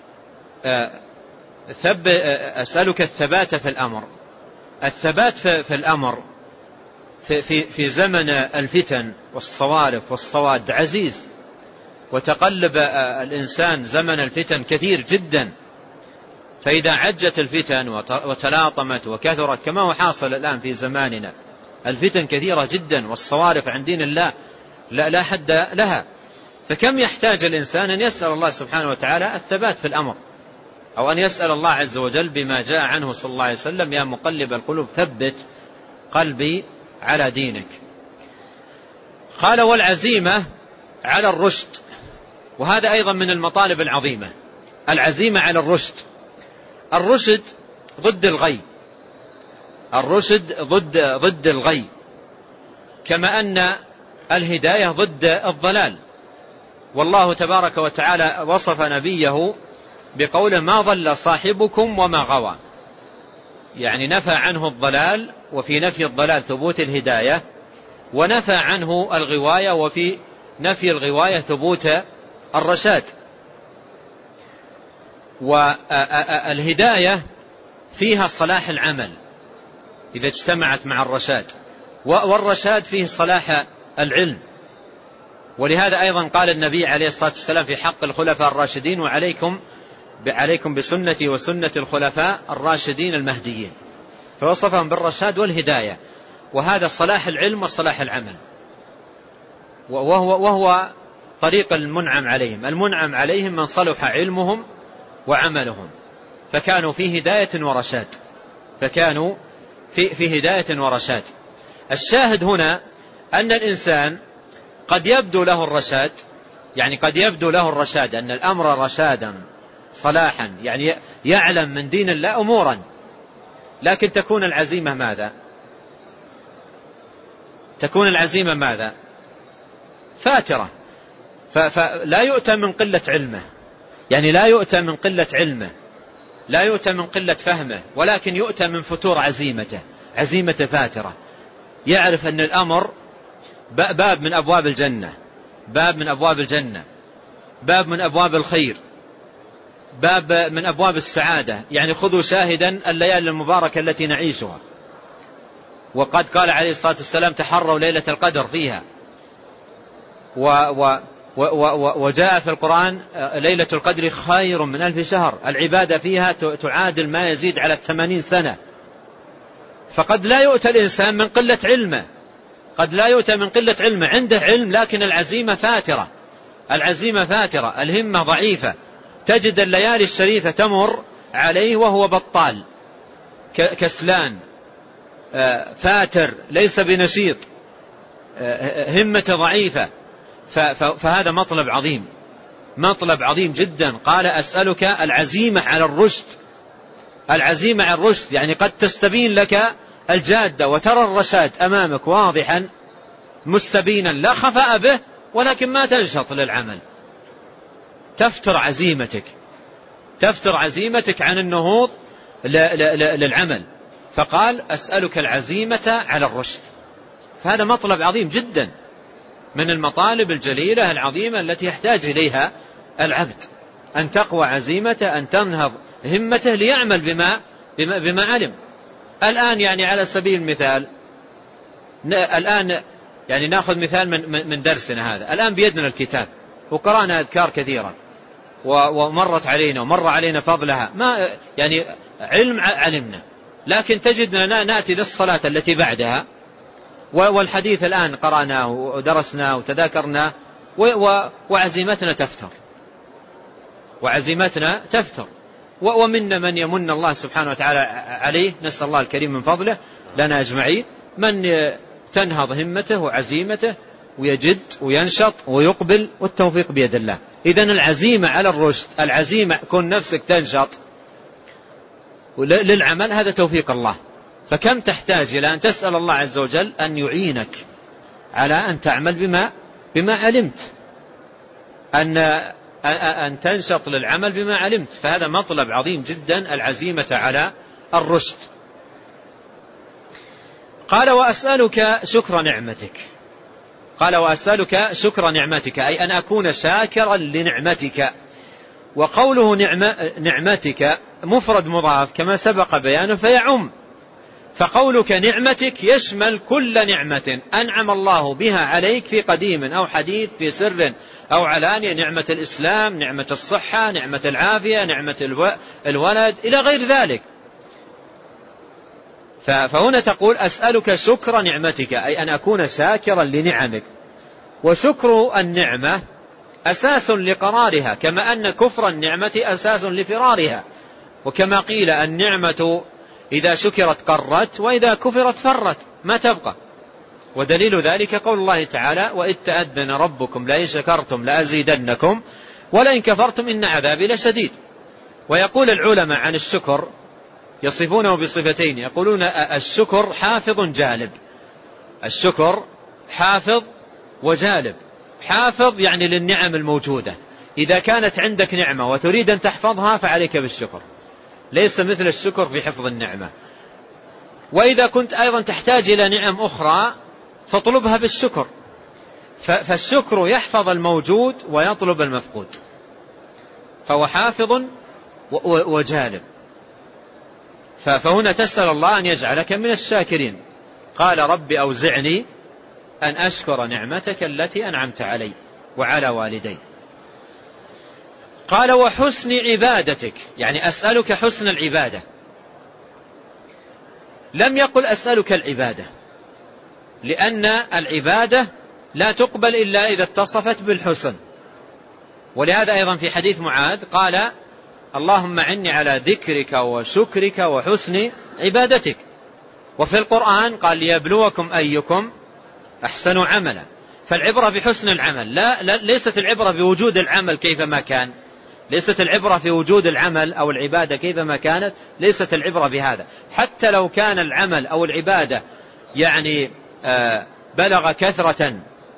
أسألك الثبات في الأمر. الثبات في الأمر في زمن الفتن والصوارف والصواد عزيز، وتقلب الإنسان زمن الفتن كثير جدا. فإذا عجت الفتن وتلاطمت وكثرت كما هو حاصل الآن في زماننا، الفتن كثيرة جدا والصوارف عن دين الله لا حد لها. فكم يحتاج الإنسان أن يسأل الله سبحانه وتعالى الثبات في الأمر، أو أن يسأل الله عز وجل بما جاء عنه صلى الله عليه وسلم يا مقلب القلوب ثبت قلبي على دينك. قال والعزيمة على الرشد، وهذا أيضا من المطالب العظيمة، العزيمة على الرشد. الرشد ضد الغي، الرشد ضد الغي، كما أن الهداية ضد الضلال. والله تبارك وتعالى وصف نبيه بقوله ما ضل صاحبكم وما غوى، يعني نفى عنه الضلال، وفي نفي الضلال ثبوت الهداية، ونفى عنه الغواية، وفي نفي الغواية ثبوت الرشاد. والهداية فيها صلاح العمل إذا اجتمعت مع الرشاد، والرشاد فيه صلاح العلم. ولهذا أيضا قال النبي عليه الصلاة والسلام في حق الخلفاء الراشدين عليكم بسنتي وسنة الخلفاء الراشدين المهديين، فوصفهم بالرشاد والهداية، وهذا صلاح العلم وصلاح العمل، وهو طريق المنعم عليهم. المنعم عليهم من صلح علمهم وعملهم، فكانوا في هداية ورشاد، فكانوا في هداية ورشاد. الشاهد هنا أن الإنسان قد يبدو له الرشاد، يعني قد يبدو له الرشاد أن الأمر رشادا صلاحا، يعني يعلم من دين الله أمورا، لكن تكون العزيمة ماذا؟ تكون العزيمة ماذا؟ فاترة. فلا يؤتى من قلة علمه، يعني لا يؤتى من قلة علمه، لا يؤتى من قلة فهمه، ولكن يؤتى من فتور عزيمته، عزيمة فاترة. يعرف أن الأمر باب من أبواب الجنة، باب من أبواب الجنة، باب من أبواب الخير، باب من أبواب السعادة. يعني خذوا شاهدا الليالي المباركة التي نعيشها، وقد قال عليه الصلاة والسلام تحروا ليلة القدر فيها، وجاء في القرآن ليلة القدر خير من 1000 شهر، العبادة فيها تعادل ما يزيد على 80 سنة. فقد لا يؤتى الإنسان من قلة علمه، قد لا يؤتى من قلة علمه، عنده علم لكن العزيمة فاترة، العزيمة فاترة، الهمة ضعيفة. تجد الليالي الشريفة تمر عليه وهو بطال كسلان فاتر، ليس بنشيط، همة ضعيفة. فهذا مطلب عظيم، مطلب عظيم جدا. قال أسألك العزيمة على الرشد، العزيمة على الرشد يعني قد تستبين لك الجادة وترى الرشاد أمامك واضحا مستبينا لا خفاء به، ولكن ما تنشط للعمل، تفتر عزيمتك عن النهوض للعمل. فقال أسألك العزيمة على الرشد. فهذا مطلب عظيم جدا من المطالب الجليلة العظيمة التي يحتاج إليها العبد، أن تقوى عزيمته، أن تنهض همته ليعمل بما علم. الآن يعني على سبيل المثال، الآن يعني نأخذ مثال من درسنا هذا. الآن بيدنا الكتاب وقرأنا أذكار كثيرة ومرت علينا ومر علينا فضلها، ما يعني علم علمنا، لكن تجدنا نأتي للصلاة التي بعدها والحديث الآن قرأناه ودرسناه وتذاكرناه وعزيمتنا تفتر. ومنا من يمن الله سبحانه وتعالى عليه، نسأل الله الكريم من فضله لنا أجمعين، من تنهض همته وعزيمته ويجد وينشط ويقبل، والتوفيق بيد الله. إذن العزيمة على الرشد، العزيمة كن نفسك تنشط للعمل، هذا توفيق الله. فكم تحتاج إلى أن تسأل الله عز وجل أن يعينك على أن تعمل بما علمت، أن تنشط للعمل بما علمت. فهذا مطلب عظيم جدا، العزيمة على الرشد. قال وأسألك شكر نعمتك، أي أن أكون شاكرا لنعمتك. وقوله نعمتك مفرد مضاف كما سبق بيانه فيعم، فقولك نعمتك يشمل كل نعمة أنعم الله بها عليك في قديم أو حديث، في سر أو علانية، نعمة الإسلام، نعمة الصحة، نعمة العافية، نعمة الولد إلى غير ذلك. فهنا تقول أسألك شكر نعمتك، أي أن أكون شاكرا لنعمك. وشكر النعمة أساس لقرارها، كما أن كفر النعمة أساس لفرارها. وكما قيل النعمة إذا شكرت قرت، وإذا كفرت فرت ما تبقى. ودليل ذلك قول الله تعالى وإذ تأذن ربكم لئن شكرتم لأزيدنكم ولئن كفرتم إن عذابي لشديد. ويقول العلماء عن الشكر يصفونه بصفتين، يقولون الشكر حافظ جالب. الشكر حافظ وجالب. حافظ يعني للنعم الموجودة، إذا كانت عندك نعمة وتريد أن تحفظها فعليك بالشكر، ليس مثل الشكر في حفظ النعمة. وإذا كنت أيضا تحتاج إلى نعم أخرى فاطلبها بالشكر. فالشكر يحفظ الموجود ويطلب المفقود، فهو حافظ وجالب. فهنا تسأل الله أن يجعلك من الشاكرين. قال رب أوزعني أن أشكر نعمتك التي أنعمت علي وعلى والدي. قال وحسن عبادتك، يعني أسألك حسن العبادة. لم يقل أسألك العبادة، لأن العبادة لا تقبل إلا إذا اتصفت بالحسن. ولهذا أيضا في حديث معاذ قال اللهم أعني على ذكرك وشكرك وحسن عبادتك. وفي القرآن قال ليبلوكم أيكم أحسن عملا. فالعبرة بحسن العمل، ليست العبرة بوجود العمل كيفما كان، ليست العبرة في وجود العمل أو العبادة كيفما كانت، ليست العبرة بهذا. حتى لو كان العمل أو العبادة يعني بلغ كثرة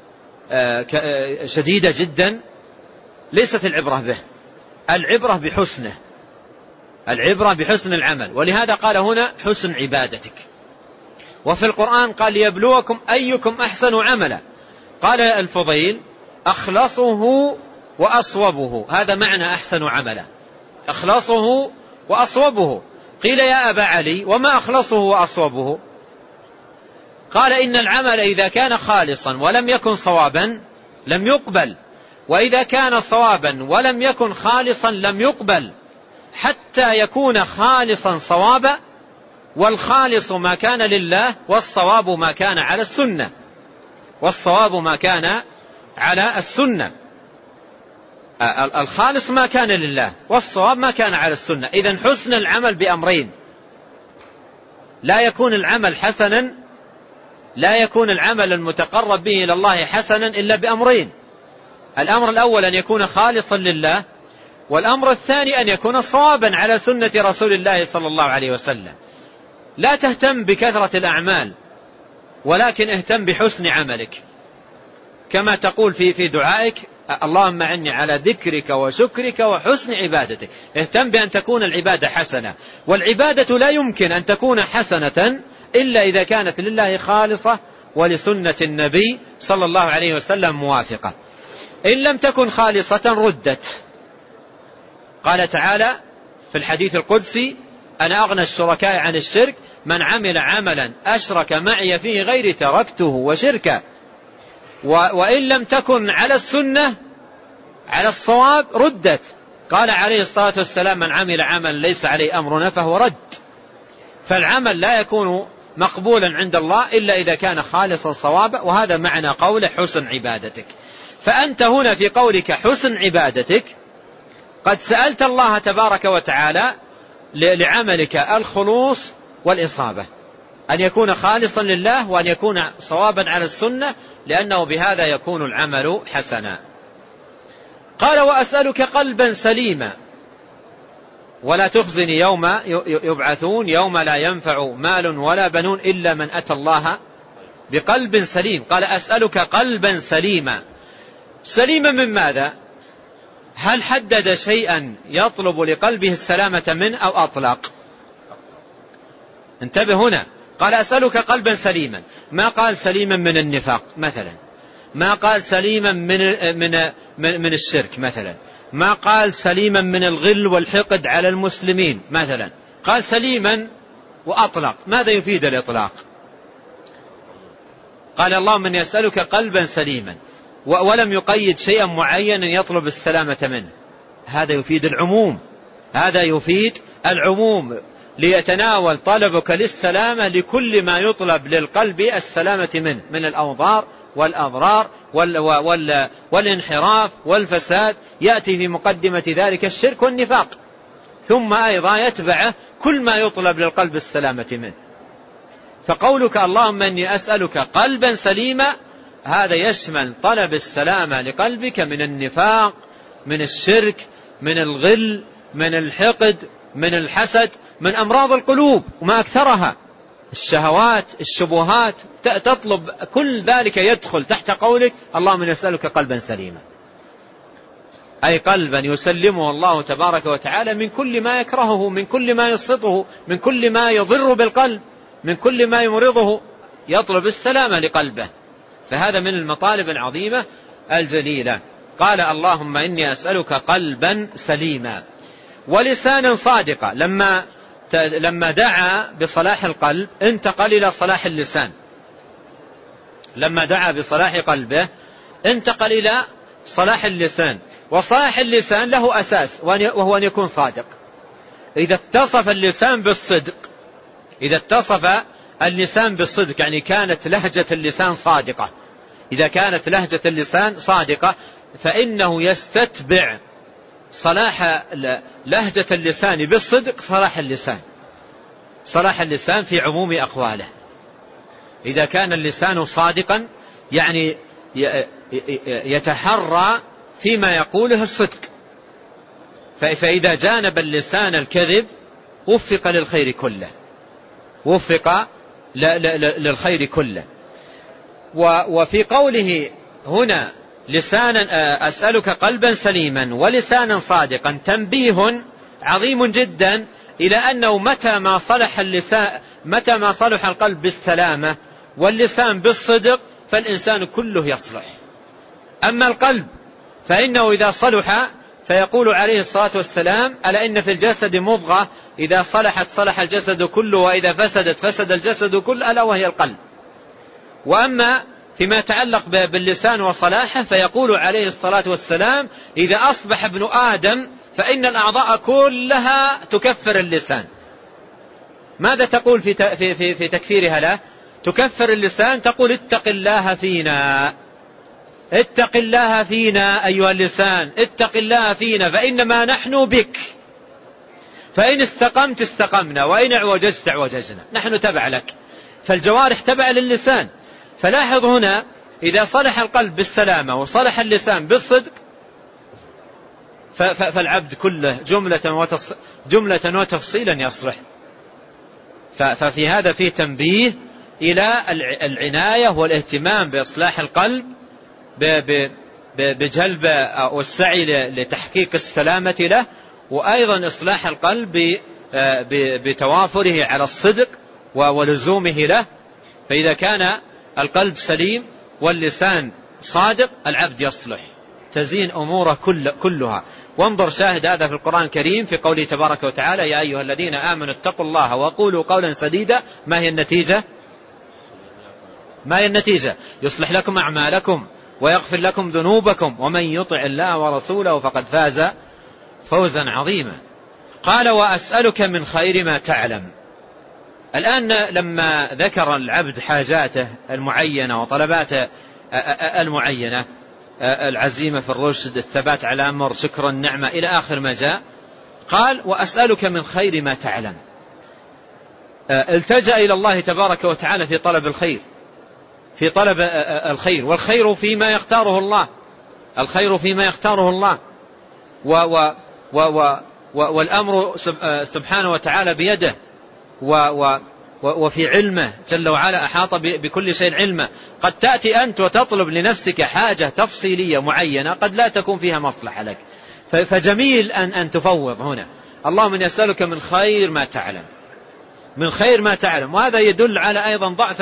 شديدة جدا، ليست العبرة به، العبرة بحسنه، العبرة بحسن العمل. ولهذا قال هنا حسن عبادتك. وفي القرآن قال ليبلوكم أيكم أحسن عملا. قال الفضيل أخلصه وأصوبه، هذا معنى أحسن عملا، أخلصه وأصوبه. قيل يا أبا علي وما أخلصه وأصوبه؟ قال إن العمل إذا كان خالصا ولم يكن صوابا لم يقبل، وإذا كان صوابا ولم يكن خالصا لم يقبل، حتى يكون خالصا صوابا. والخالص ما كان لله، والصواب ما كان على السنة، والصواب ما كان على السنة. الخالص ما كان لله، والصواب ما كان على السنة. إذن حسن العمل بأمرين، لا يكون العمل حسنا، لا يكون العمل المتقرب به إلى الله حسنا إلا بأمرين. الأمر الأول أن يكون خالصا لله، والأمر الثاني أن يكون صوابا على سنة رسول الله صلى الله عليه وسلم. لا تهتم بكثرة الأعمال، ولكن اهتم بحسن عملك، كما تقول في دعائك: اللهم أعني على ذكرك وشكرك وحسن عبادتك. اهتم بأن تكون العبادة حسنة، والعبادة لا يمكن أن تكون حسنة إلا إذا كانت لله خالصة ولسنة النبي صلى الله عليه وسلم موافقة. إن لم تكن خالصة ردت. قال تعالى في الحديث القدسي: أنا أغنى الشركاء عن الشرك، من عمل عملا أشرك معي فيه غيري تركته وشركه. وإن لم تكن على السنة على الصواب ردت. قال عليه الصلاة والسلام: من عمل عملا ليس عليه أمرنا فهو رد. فالعمل لا يكون مقبولا عند الله إلا إذا كان خالصا صوابا، وهذا معنى قول حسن عبادتك. فأنت هنا في قولك حسن عبادتك قد سألت الله تبارك وتعالى لعملك الخلوص والإصابة، أن يكون خالصا لله وأن يكون صوابا على السنة، لأنه بهذا يكون العمل حسنا. قال: وأسألك قلبا سليما ولا تخزني يوم يبعثون يوم لا ينفع مال ولا بنون إلا من أتى الله بقلب سليم. قال: أسألك قلبا سليما. سليما من ماذا؟ هل حدد شيئا يطلب لقلبه السلامة منه أو أطلق؟ انتبه هنا. قال: أسألك قلبا سليما، ما قال سليما من النفاق مثلا، ما قال سليما من الشرك مثلا، ما قال سليما من الغل والحقد على المسلمين مثلا، قال سليما وأطلق. ماذا يفيد الإطلاق؟ قال: اللهم إني أسألك قلبا سليما، ولم يقيد شيئا معينا يطلب السلامة منه. هذا يفيد العموم، هذا يفيد العموم، ليتناول طلبك للسلامة لكل ما يطلب للقلب السلامة منه من الأوضار والأضرار والانحراف والفساد. يأتي في مقدمة ذلك الشرك والنفاق، ثم أيضا يتبعه كل ما يطلب للقلب السلامة منه. فقولك اللهم إني أسألك قلبا سليما هذا يشمل طلب السلامة لقلبك من النفاق، من الشرك، من الغل، من الحقد، من الحسد، من أمراض القلوب وما أكثرها، الشهوات، الشبهات، تطلب كل ذلك يدخل تحت قولك اللهم إني أسألك قلبا سليما، أي قلبا يسلمه الله تبارك وتعالى من كل ما يكرهه، من كل ما يسخطه، من كل ما يضر بالقلب، من كل ما يمرضه، يطلب السلامة لقلبه. فهذا من المطالب العظيمة الجليلة. قال اللهم إني أسألك قلبا سليما ولسانا صادقا. لما دعا بصلاح القلب انتقل إلى صلاح اللسان. لما دعا بصلاح قلبه انتقل إلى صلاح اللسان. وصلاح اللسان له أساس وهو أن يكون صادق. إذا اتصف اللسان بالصدق، إذا اتصف اللسان بالصدق يعني كانت لهجة اللسان صادقة، إذا كانت لهجة اللسان صادقة فإنه يستتبع صلاح لهجة اللسان بالصدق صلاح اللسان، صلاح اللسان في عموم أقواله. إذا كان اللسان صادقا يعني يتحرى فيما يقوله الصدق، فإذا جانب اللسان الكذب وفق للخير كله، وفق للخير كله. وفي قوله هنا لسانا أسألك قلبا سليما ولسانا صادقا تنبيه عظيم جدا إلى أنه متى ما صلح القلب بالسلامة واللسان بالصدق فالإنسان كله يصلح. أما القلب فإنه إذا صلح فيقول عليه الصلاة والسلام ألا إن في الجسد مضغة إذا صلحت صلح الجسد كله وإذا فسدت فسد الجسد كله ألا وهي القلب. وأما فيما يتعلق باللسان وصلاحه فيقول عليه الصلاة والسلام إذا أصبح ابن آدم فإن الأعضاء كلها تكفر اللسان. ماذا تقول في تكفيرها له؟ تكفر اللسان، تقول اتق الله فينا، اتق الله فينا أيها اللسان، اتق الله فينا فإنما نحن بك، فإن استقمت استقمنا وإن اعوججت اعوججنا، نحن تبع لك. فالجوارح تبع للسان. فلاحظ هنا إذا صلح القلب بالسلامة وصلح اللسان بالصدق فالعبد كله جملة وتفصيلا يصلح. ففي هذا فيه تنبيه إلى العناية والاهتمام بإصلاح القلب بجلب والسعي لتحقيق السلامة له، وأيضا إصلاح القلب بتوافره على الصدق ولزومه له. فإذا كان القلب سليم واللسان صادق العبد يصلح، تزين أموره كلها. وانظر شاهد هذا في القرآن الكريم في قوله تبارك وتعالى: يا أيها الذين آمنوا اتقوا الله وقولوا قولا سديدا. ما هي النتيجة؟ يصلح لكم أعمالكم ويغفر لكم ذنوبكم ومن يطع الله ورسوله فقد فاز فوزا عظيما. قال: وأسألك من خير ما تعلم. الآن لما ذكر العبد حاجاته المعينة وطلباته المعينة، العزيمة في الرشد، الثبات على أمر، شكر النعمة، إلى آخر ما جاء، قال: وأسألك من خير ما تعلم. التجأ إلى الله تبارك وتعالى في طلب الخير، في طلب الخير، والخير فيما يختاره الله، الخير فيما يختاره الله، والأمر سبحانه وتعالى بيده وفي علمه جل وعلا، أحاط بكل شيء علما. قد تأتي أنت وتطلب لنفسك حاجة تفصيلية معينة قد لا تكون فيها مصلحة لك، فجميل أن تفوض هنا. اللهم إني أسألك من خير ما تعلم، من خير ما تعلم. وهذا يدل على أيضا ضعف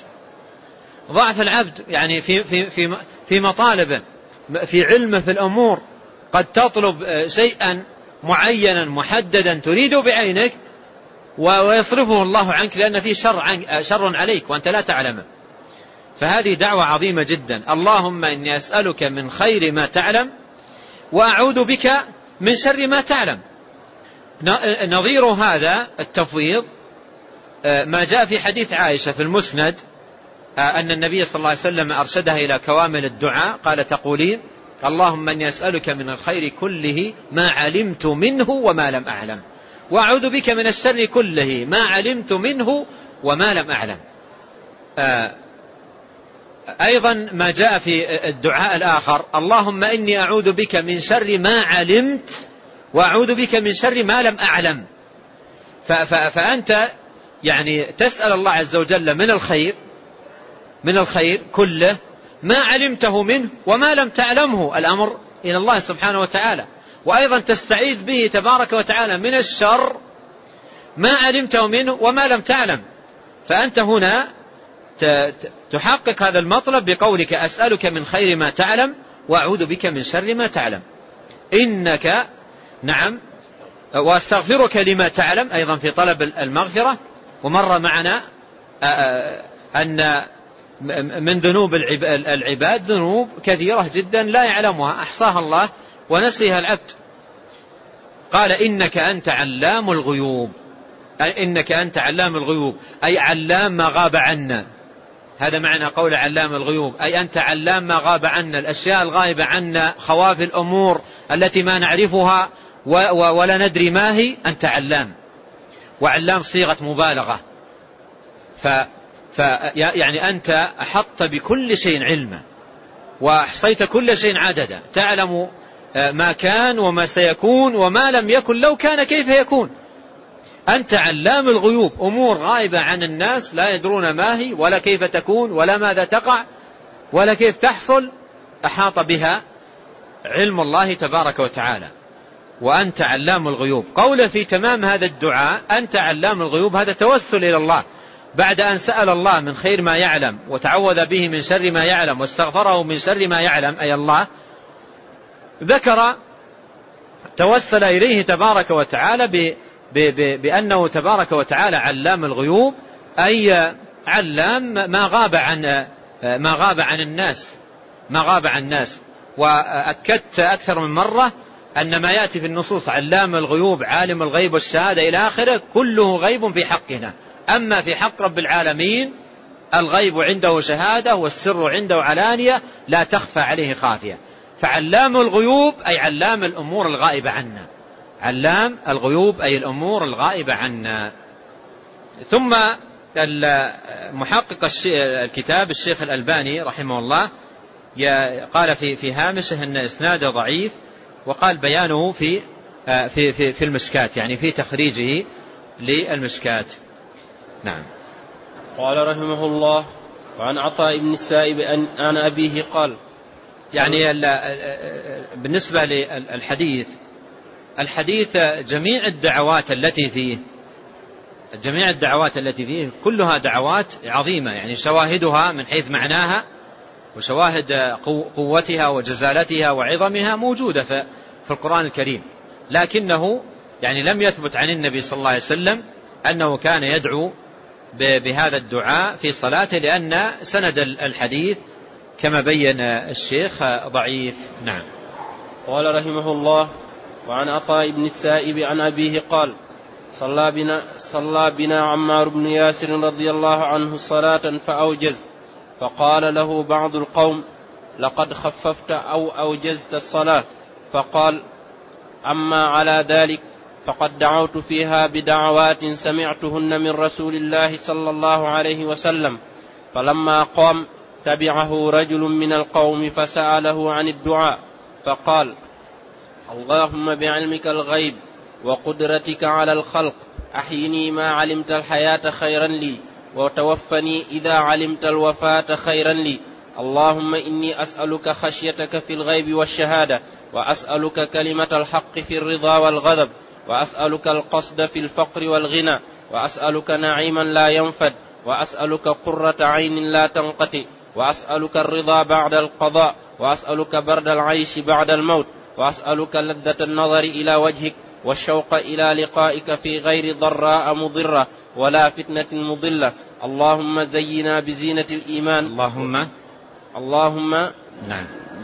العبد يعني في مطالبه، في علمه في الأمور. قد تطلب شيئا معينا محددا تريد بعينك ويصرفه الله عنك لأن فيه شر عليك وأنت لا تعلمه. فهذه دعوة عظيمة جدا. اللهم إني أسألك من خير ما تعلم وأعوذ بك من شر ما تعلم. نظير هذا التفويض ما جاء في حديث عائشة في المسند أن النبي صلى الله عليه وسلم أرشدها إلى كوامل الدعاء. قال: تقولين: اللهم إني أسألك من الخير كله ما علمت منه وما لم أعلم، وأعوذ بك من الشر كله ما علمت منه وما لم أعلم. أيضا ما جاء في الدعاء الآخر: اللهم إني أعوذ بك من شر ما علمت وأعوذ بك من شر ما لم أعلم. فأنت يعني تسأل الله عز وجل من الخير كله ما علمته منه وما لم تعلمه، الأمر إلى الله سبحانه وتعالى. وأيضا تستعيذ به تبارك وتعالى من الشر ما علمته منه وما لم تعلم. فأنت هنا تحقق هذا المطلب بقولك: أسألك من خير ما تعلم وأعوذ بك من شر ما تعلم. إنك نعم وأستغفرك لما تعلم، أيضا في طلب المغفرة. ومر معنا أن من ذنوب العباد ذنوب كثيرة جدا لا يعلمها، أحصاها الله ونسيها العبد. قال: إنك أنت علام الغيوب. إنك أنت علام الغيوب أي علام ما غاب عنا. هذا معنى قول علام الغيوب، أي أنت علام ما غاب عنا، الأشياء الغائبة عنا، خوافي الأمور التي ما نعرفها ولا ندري ما هي، أنت علام. وعلام صيغة مبالغة، يعني أنت أحطت بكل شيء علما وأحصيت كل شيء عددا، تعلم ما كان وما سيكون وما لم يكن لو كان كيف يكون. أنت علام الغيوب، أمور غائبة عن الناس لا يدرون ما هي ولا كيف تكون ولا ماذا تقع ولا كيف تحصل، أحاط بها علم الله تبارك وتعالى. وأنت علام الغيوب. قوله في تمام هذا الدعاء أنت علام الغيوب، هذا توسل إلى الله بعد أن سأل الله من خير ما يعلم وتعوذ به من شر ما يعلم واستغفره من شر ما يعلم، أي الله ذكر توسل إليه تبارك وتعالى بأنه تبارك وتعالى علام الغيوب، أي علام ما غاب عن الناس. وأكدت أكثر من مرة أن ما يأتي في النصوص علام الغيوب، عالم الغيب والشهادة إلى آخره، كله غيب في حقنا. أما في حق رب العالمين الغيب عنده شهادة والسر عنده علانية لا تخفى عليه خافية. فعلام الغيوب أي علام الأمور الغائبة عنا، علام الغيوب أي الأمور الغائبة عنا. ثم محقق الكتاب الشيخ الألباني رحمه الله قال في هامشه أن إسناده ضعيف، وقال بيانه في المشكات، يعني في تخريجه للمشكات. نعم. قال رحمه الله: وعن عطاء بن السائب عن أبيه قال. يعني بالنسبة للحديث جميع الدعوات التي فيه كلها دعوات عظيمة، يعني شواهدها من حيث معناها وشواهد قوتها وجزالتها وعظمها موجودة في القرآن الكريم، لكنه يعني لم يثبت عن النبي صلى الله عليه وسلم أنه كان يدعو بهذا الدعاء في صلاته، لأن سند الحديث كما بين الشيخ ضعيف. نعم. قال رحمه الله: وعن عطاء بن السائب عن أبيه قال: صلى بنا عمار بن ياسر رضي الله عنه صلاة فأوجز، فقال له بعض القوم: لقد خففت أو أوجزت الصلاة، فقال: أما على ذلك فقد دعوت فيها بدعوات سمعتهن من رسول الله صلى الله عليه وسلم. فلما قام تبعه رجل من القوم فسأله عن الدعاء، فقال: اللهم بعلمك الغيب وقدرتك على الخلق أحيني ما علمت الحياة خيرا لي، وتوفني إذا علمت الوفاة خيرا لي. اللهم إني أسألك خشيتك في الغيب والشهادة، وأسألك كلمة الحق في الرضا والغضب، وأسألك القصد في الفقر والغنى، وأسألك نعيما لا ينفد، وأسألك قرة عين لا تنقطع، وأسألك الرضا بعد القضاء، وأسألك برد العيش بعد الموت، وأسألك لذة النظر إلى وجهك والشوق إلى لقائك في غير ضراء مضرة ولا فتنة مضلة. اللهم زينا بزينة الإيمان. اللهم نعم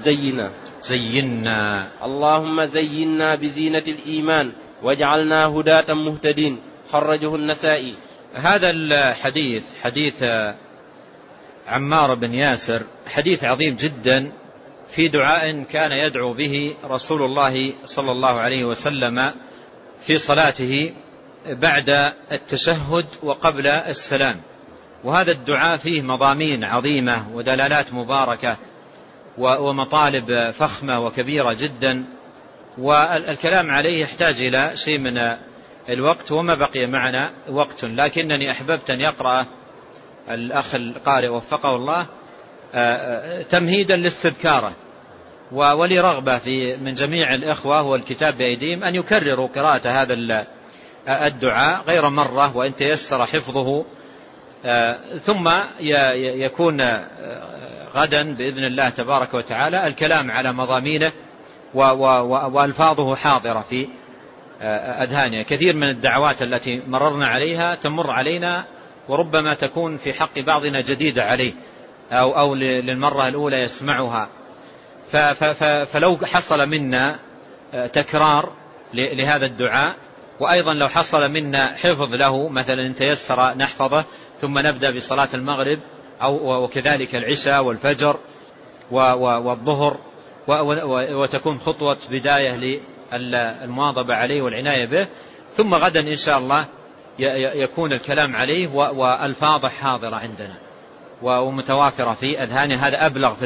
زينا اللهم زينا بزينة الإيمان واجعلنا هداة مهتدين. خرجه النسائي. هذا الحديث حديث عمار بن ياسر حديث عظيم جدا في دعاء كان يدعو به رسول الله صلى الله عليه وسلم في صلاته بعد التشهد وقبل السلام. وهذا الدعاء فيه مضامين عظيمة ودلالات مباركة ومطالب فخمة وكبيرة جدا، والكلام عليه يحتاج إلى شيء من الوقت، وما بقي معنا وقت، لكنني أحببت أن يقرأ الأخ القارئ وفقه الله تمهيدا لاستذكاره، ولي رغبة من جميع الإخوة والكتاب بأيديهم أن يكرروا قراءة هذا الدعاء غير مرة وإن تيسر حفظه، ثم يكون غدا بإذن الله تبارك وتعالى الكلام على مضامينه وألفاظه حاضرة في أذهاننا. كثير من الدعوات التي مررنا عليها تمر علينا وربما تكون في حق بعضنا جديدة عليه أو للمرة الأولى يسمعها، فلو حصل منا تكرار لهذا الدعاء، وأيضا لو حصل منا حفظ له مثلا إن تيسر نحفظه، ثم نبدأ بصلاة المغرب وكذلك العشاء والفجر والظهر، وتكون خطوة بداية للمواظبة عليه والعناية به، ثم غدا إن شاء الله يكون الكلام عليه والفاظه حاضرة عندنا ومتوافرة في أذهاننا. هذا أبلغ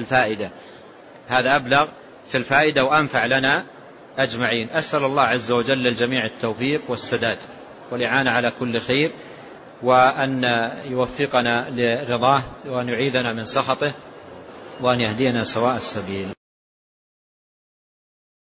في الفائدة وأنفع لنا أجمعين. أسأل الله عز وجل للجميع التوفيق والسداد والإعانة على كل خير، وأن يوفقنا لرضاه، وأن يعيذنا من سخطه، وأن يهدينا سواء السبيل.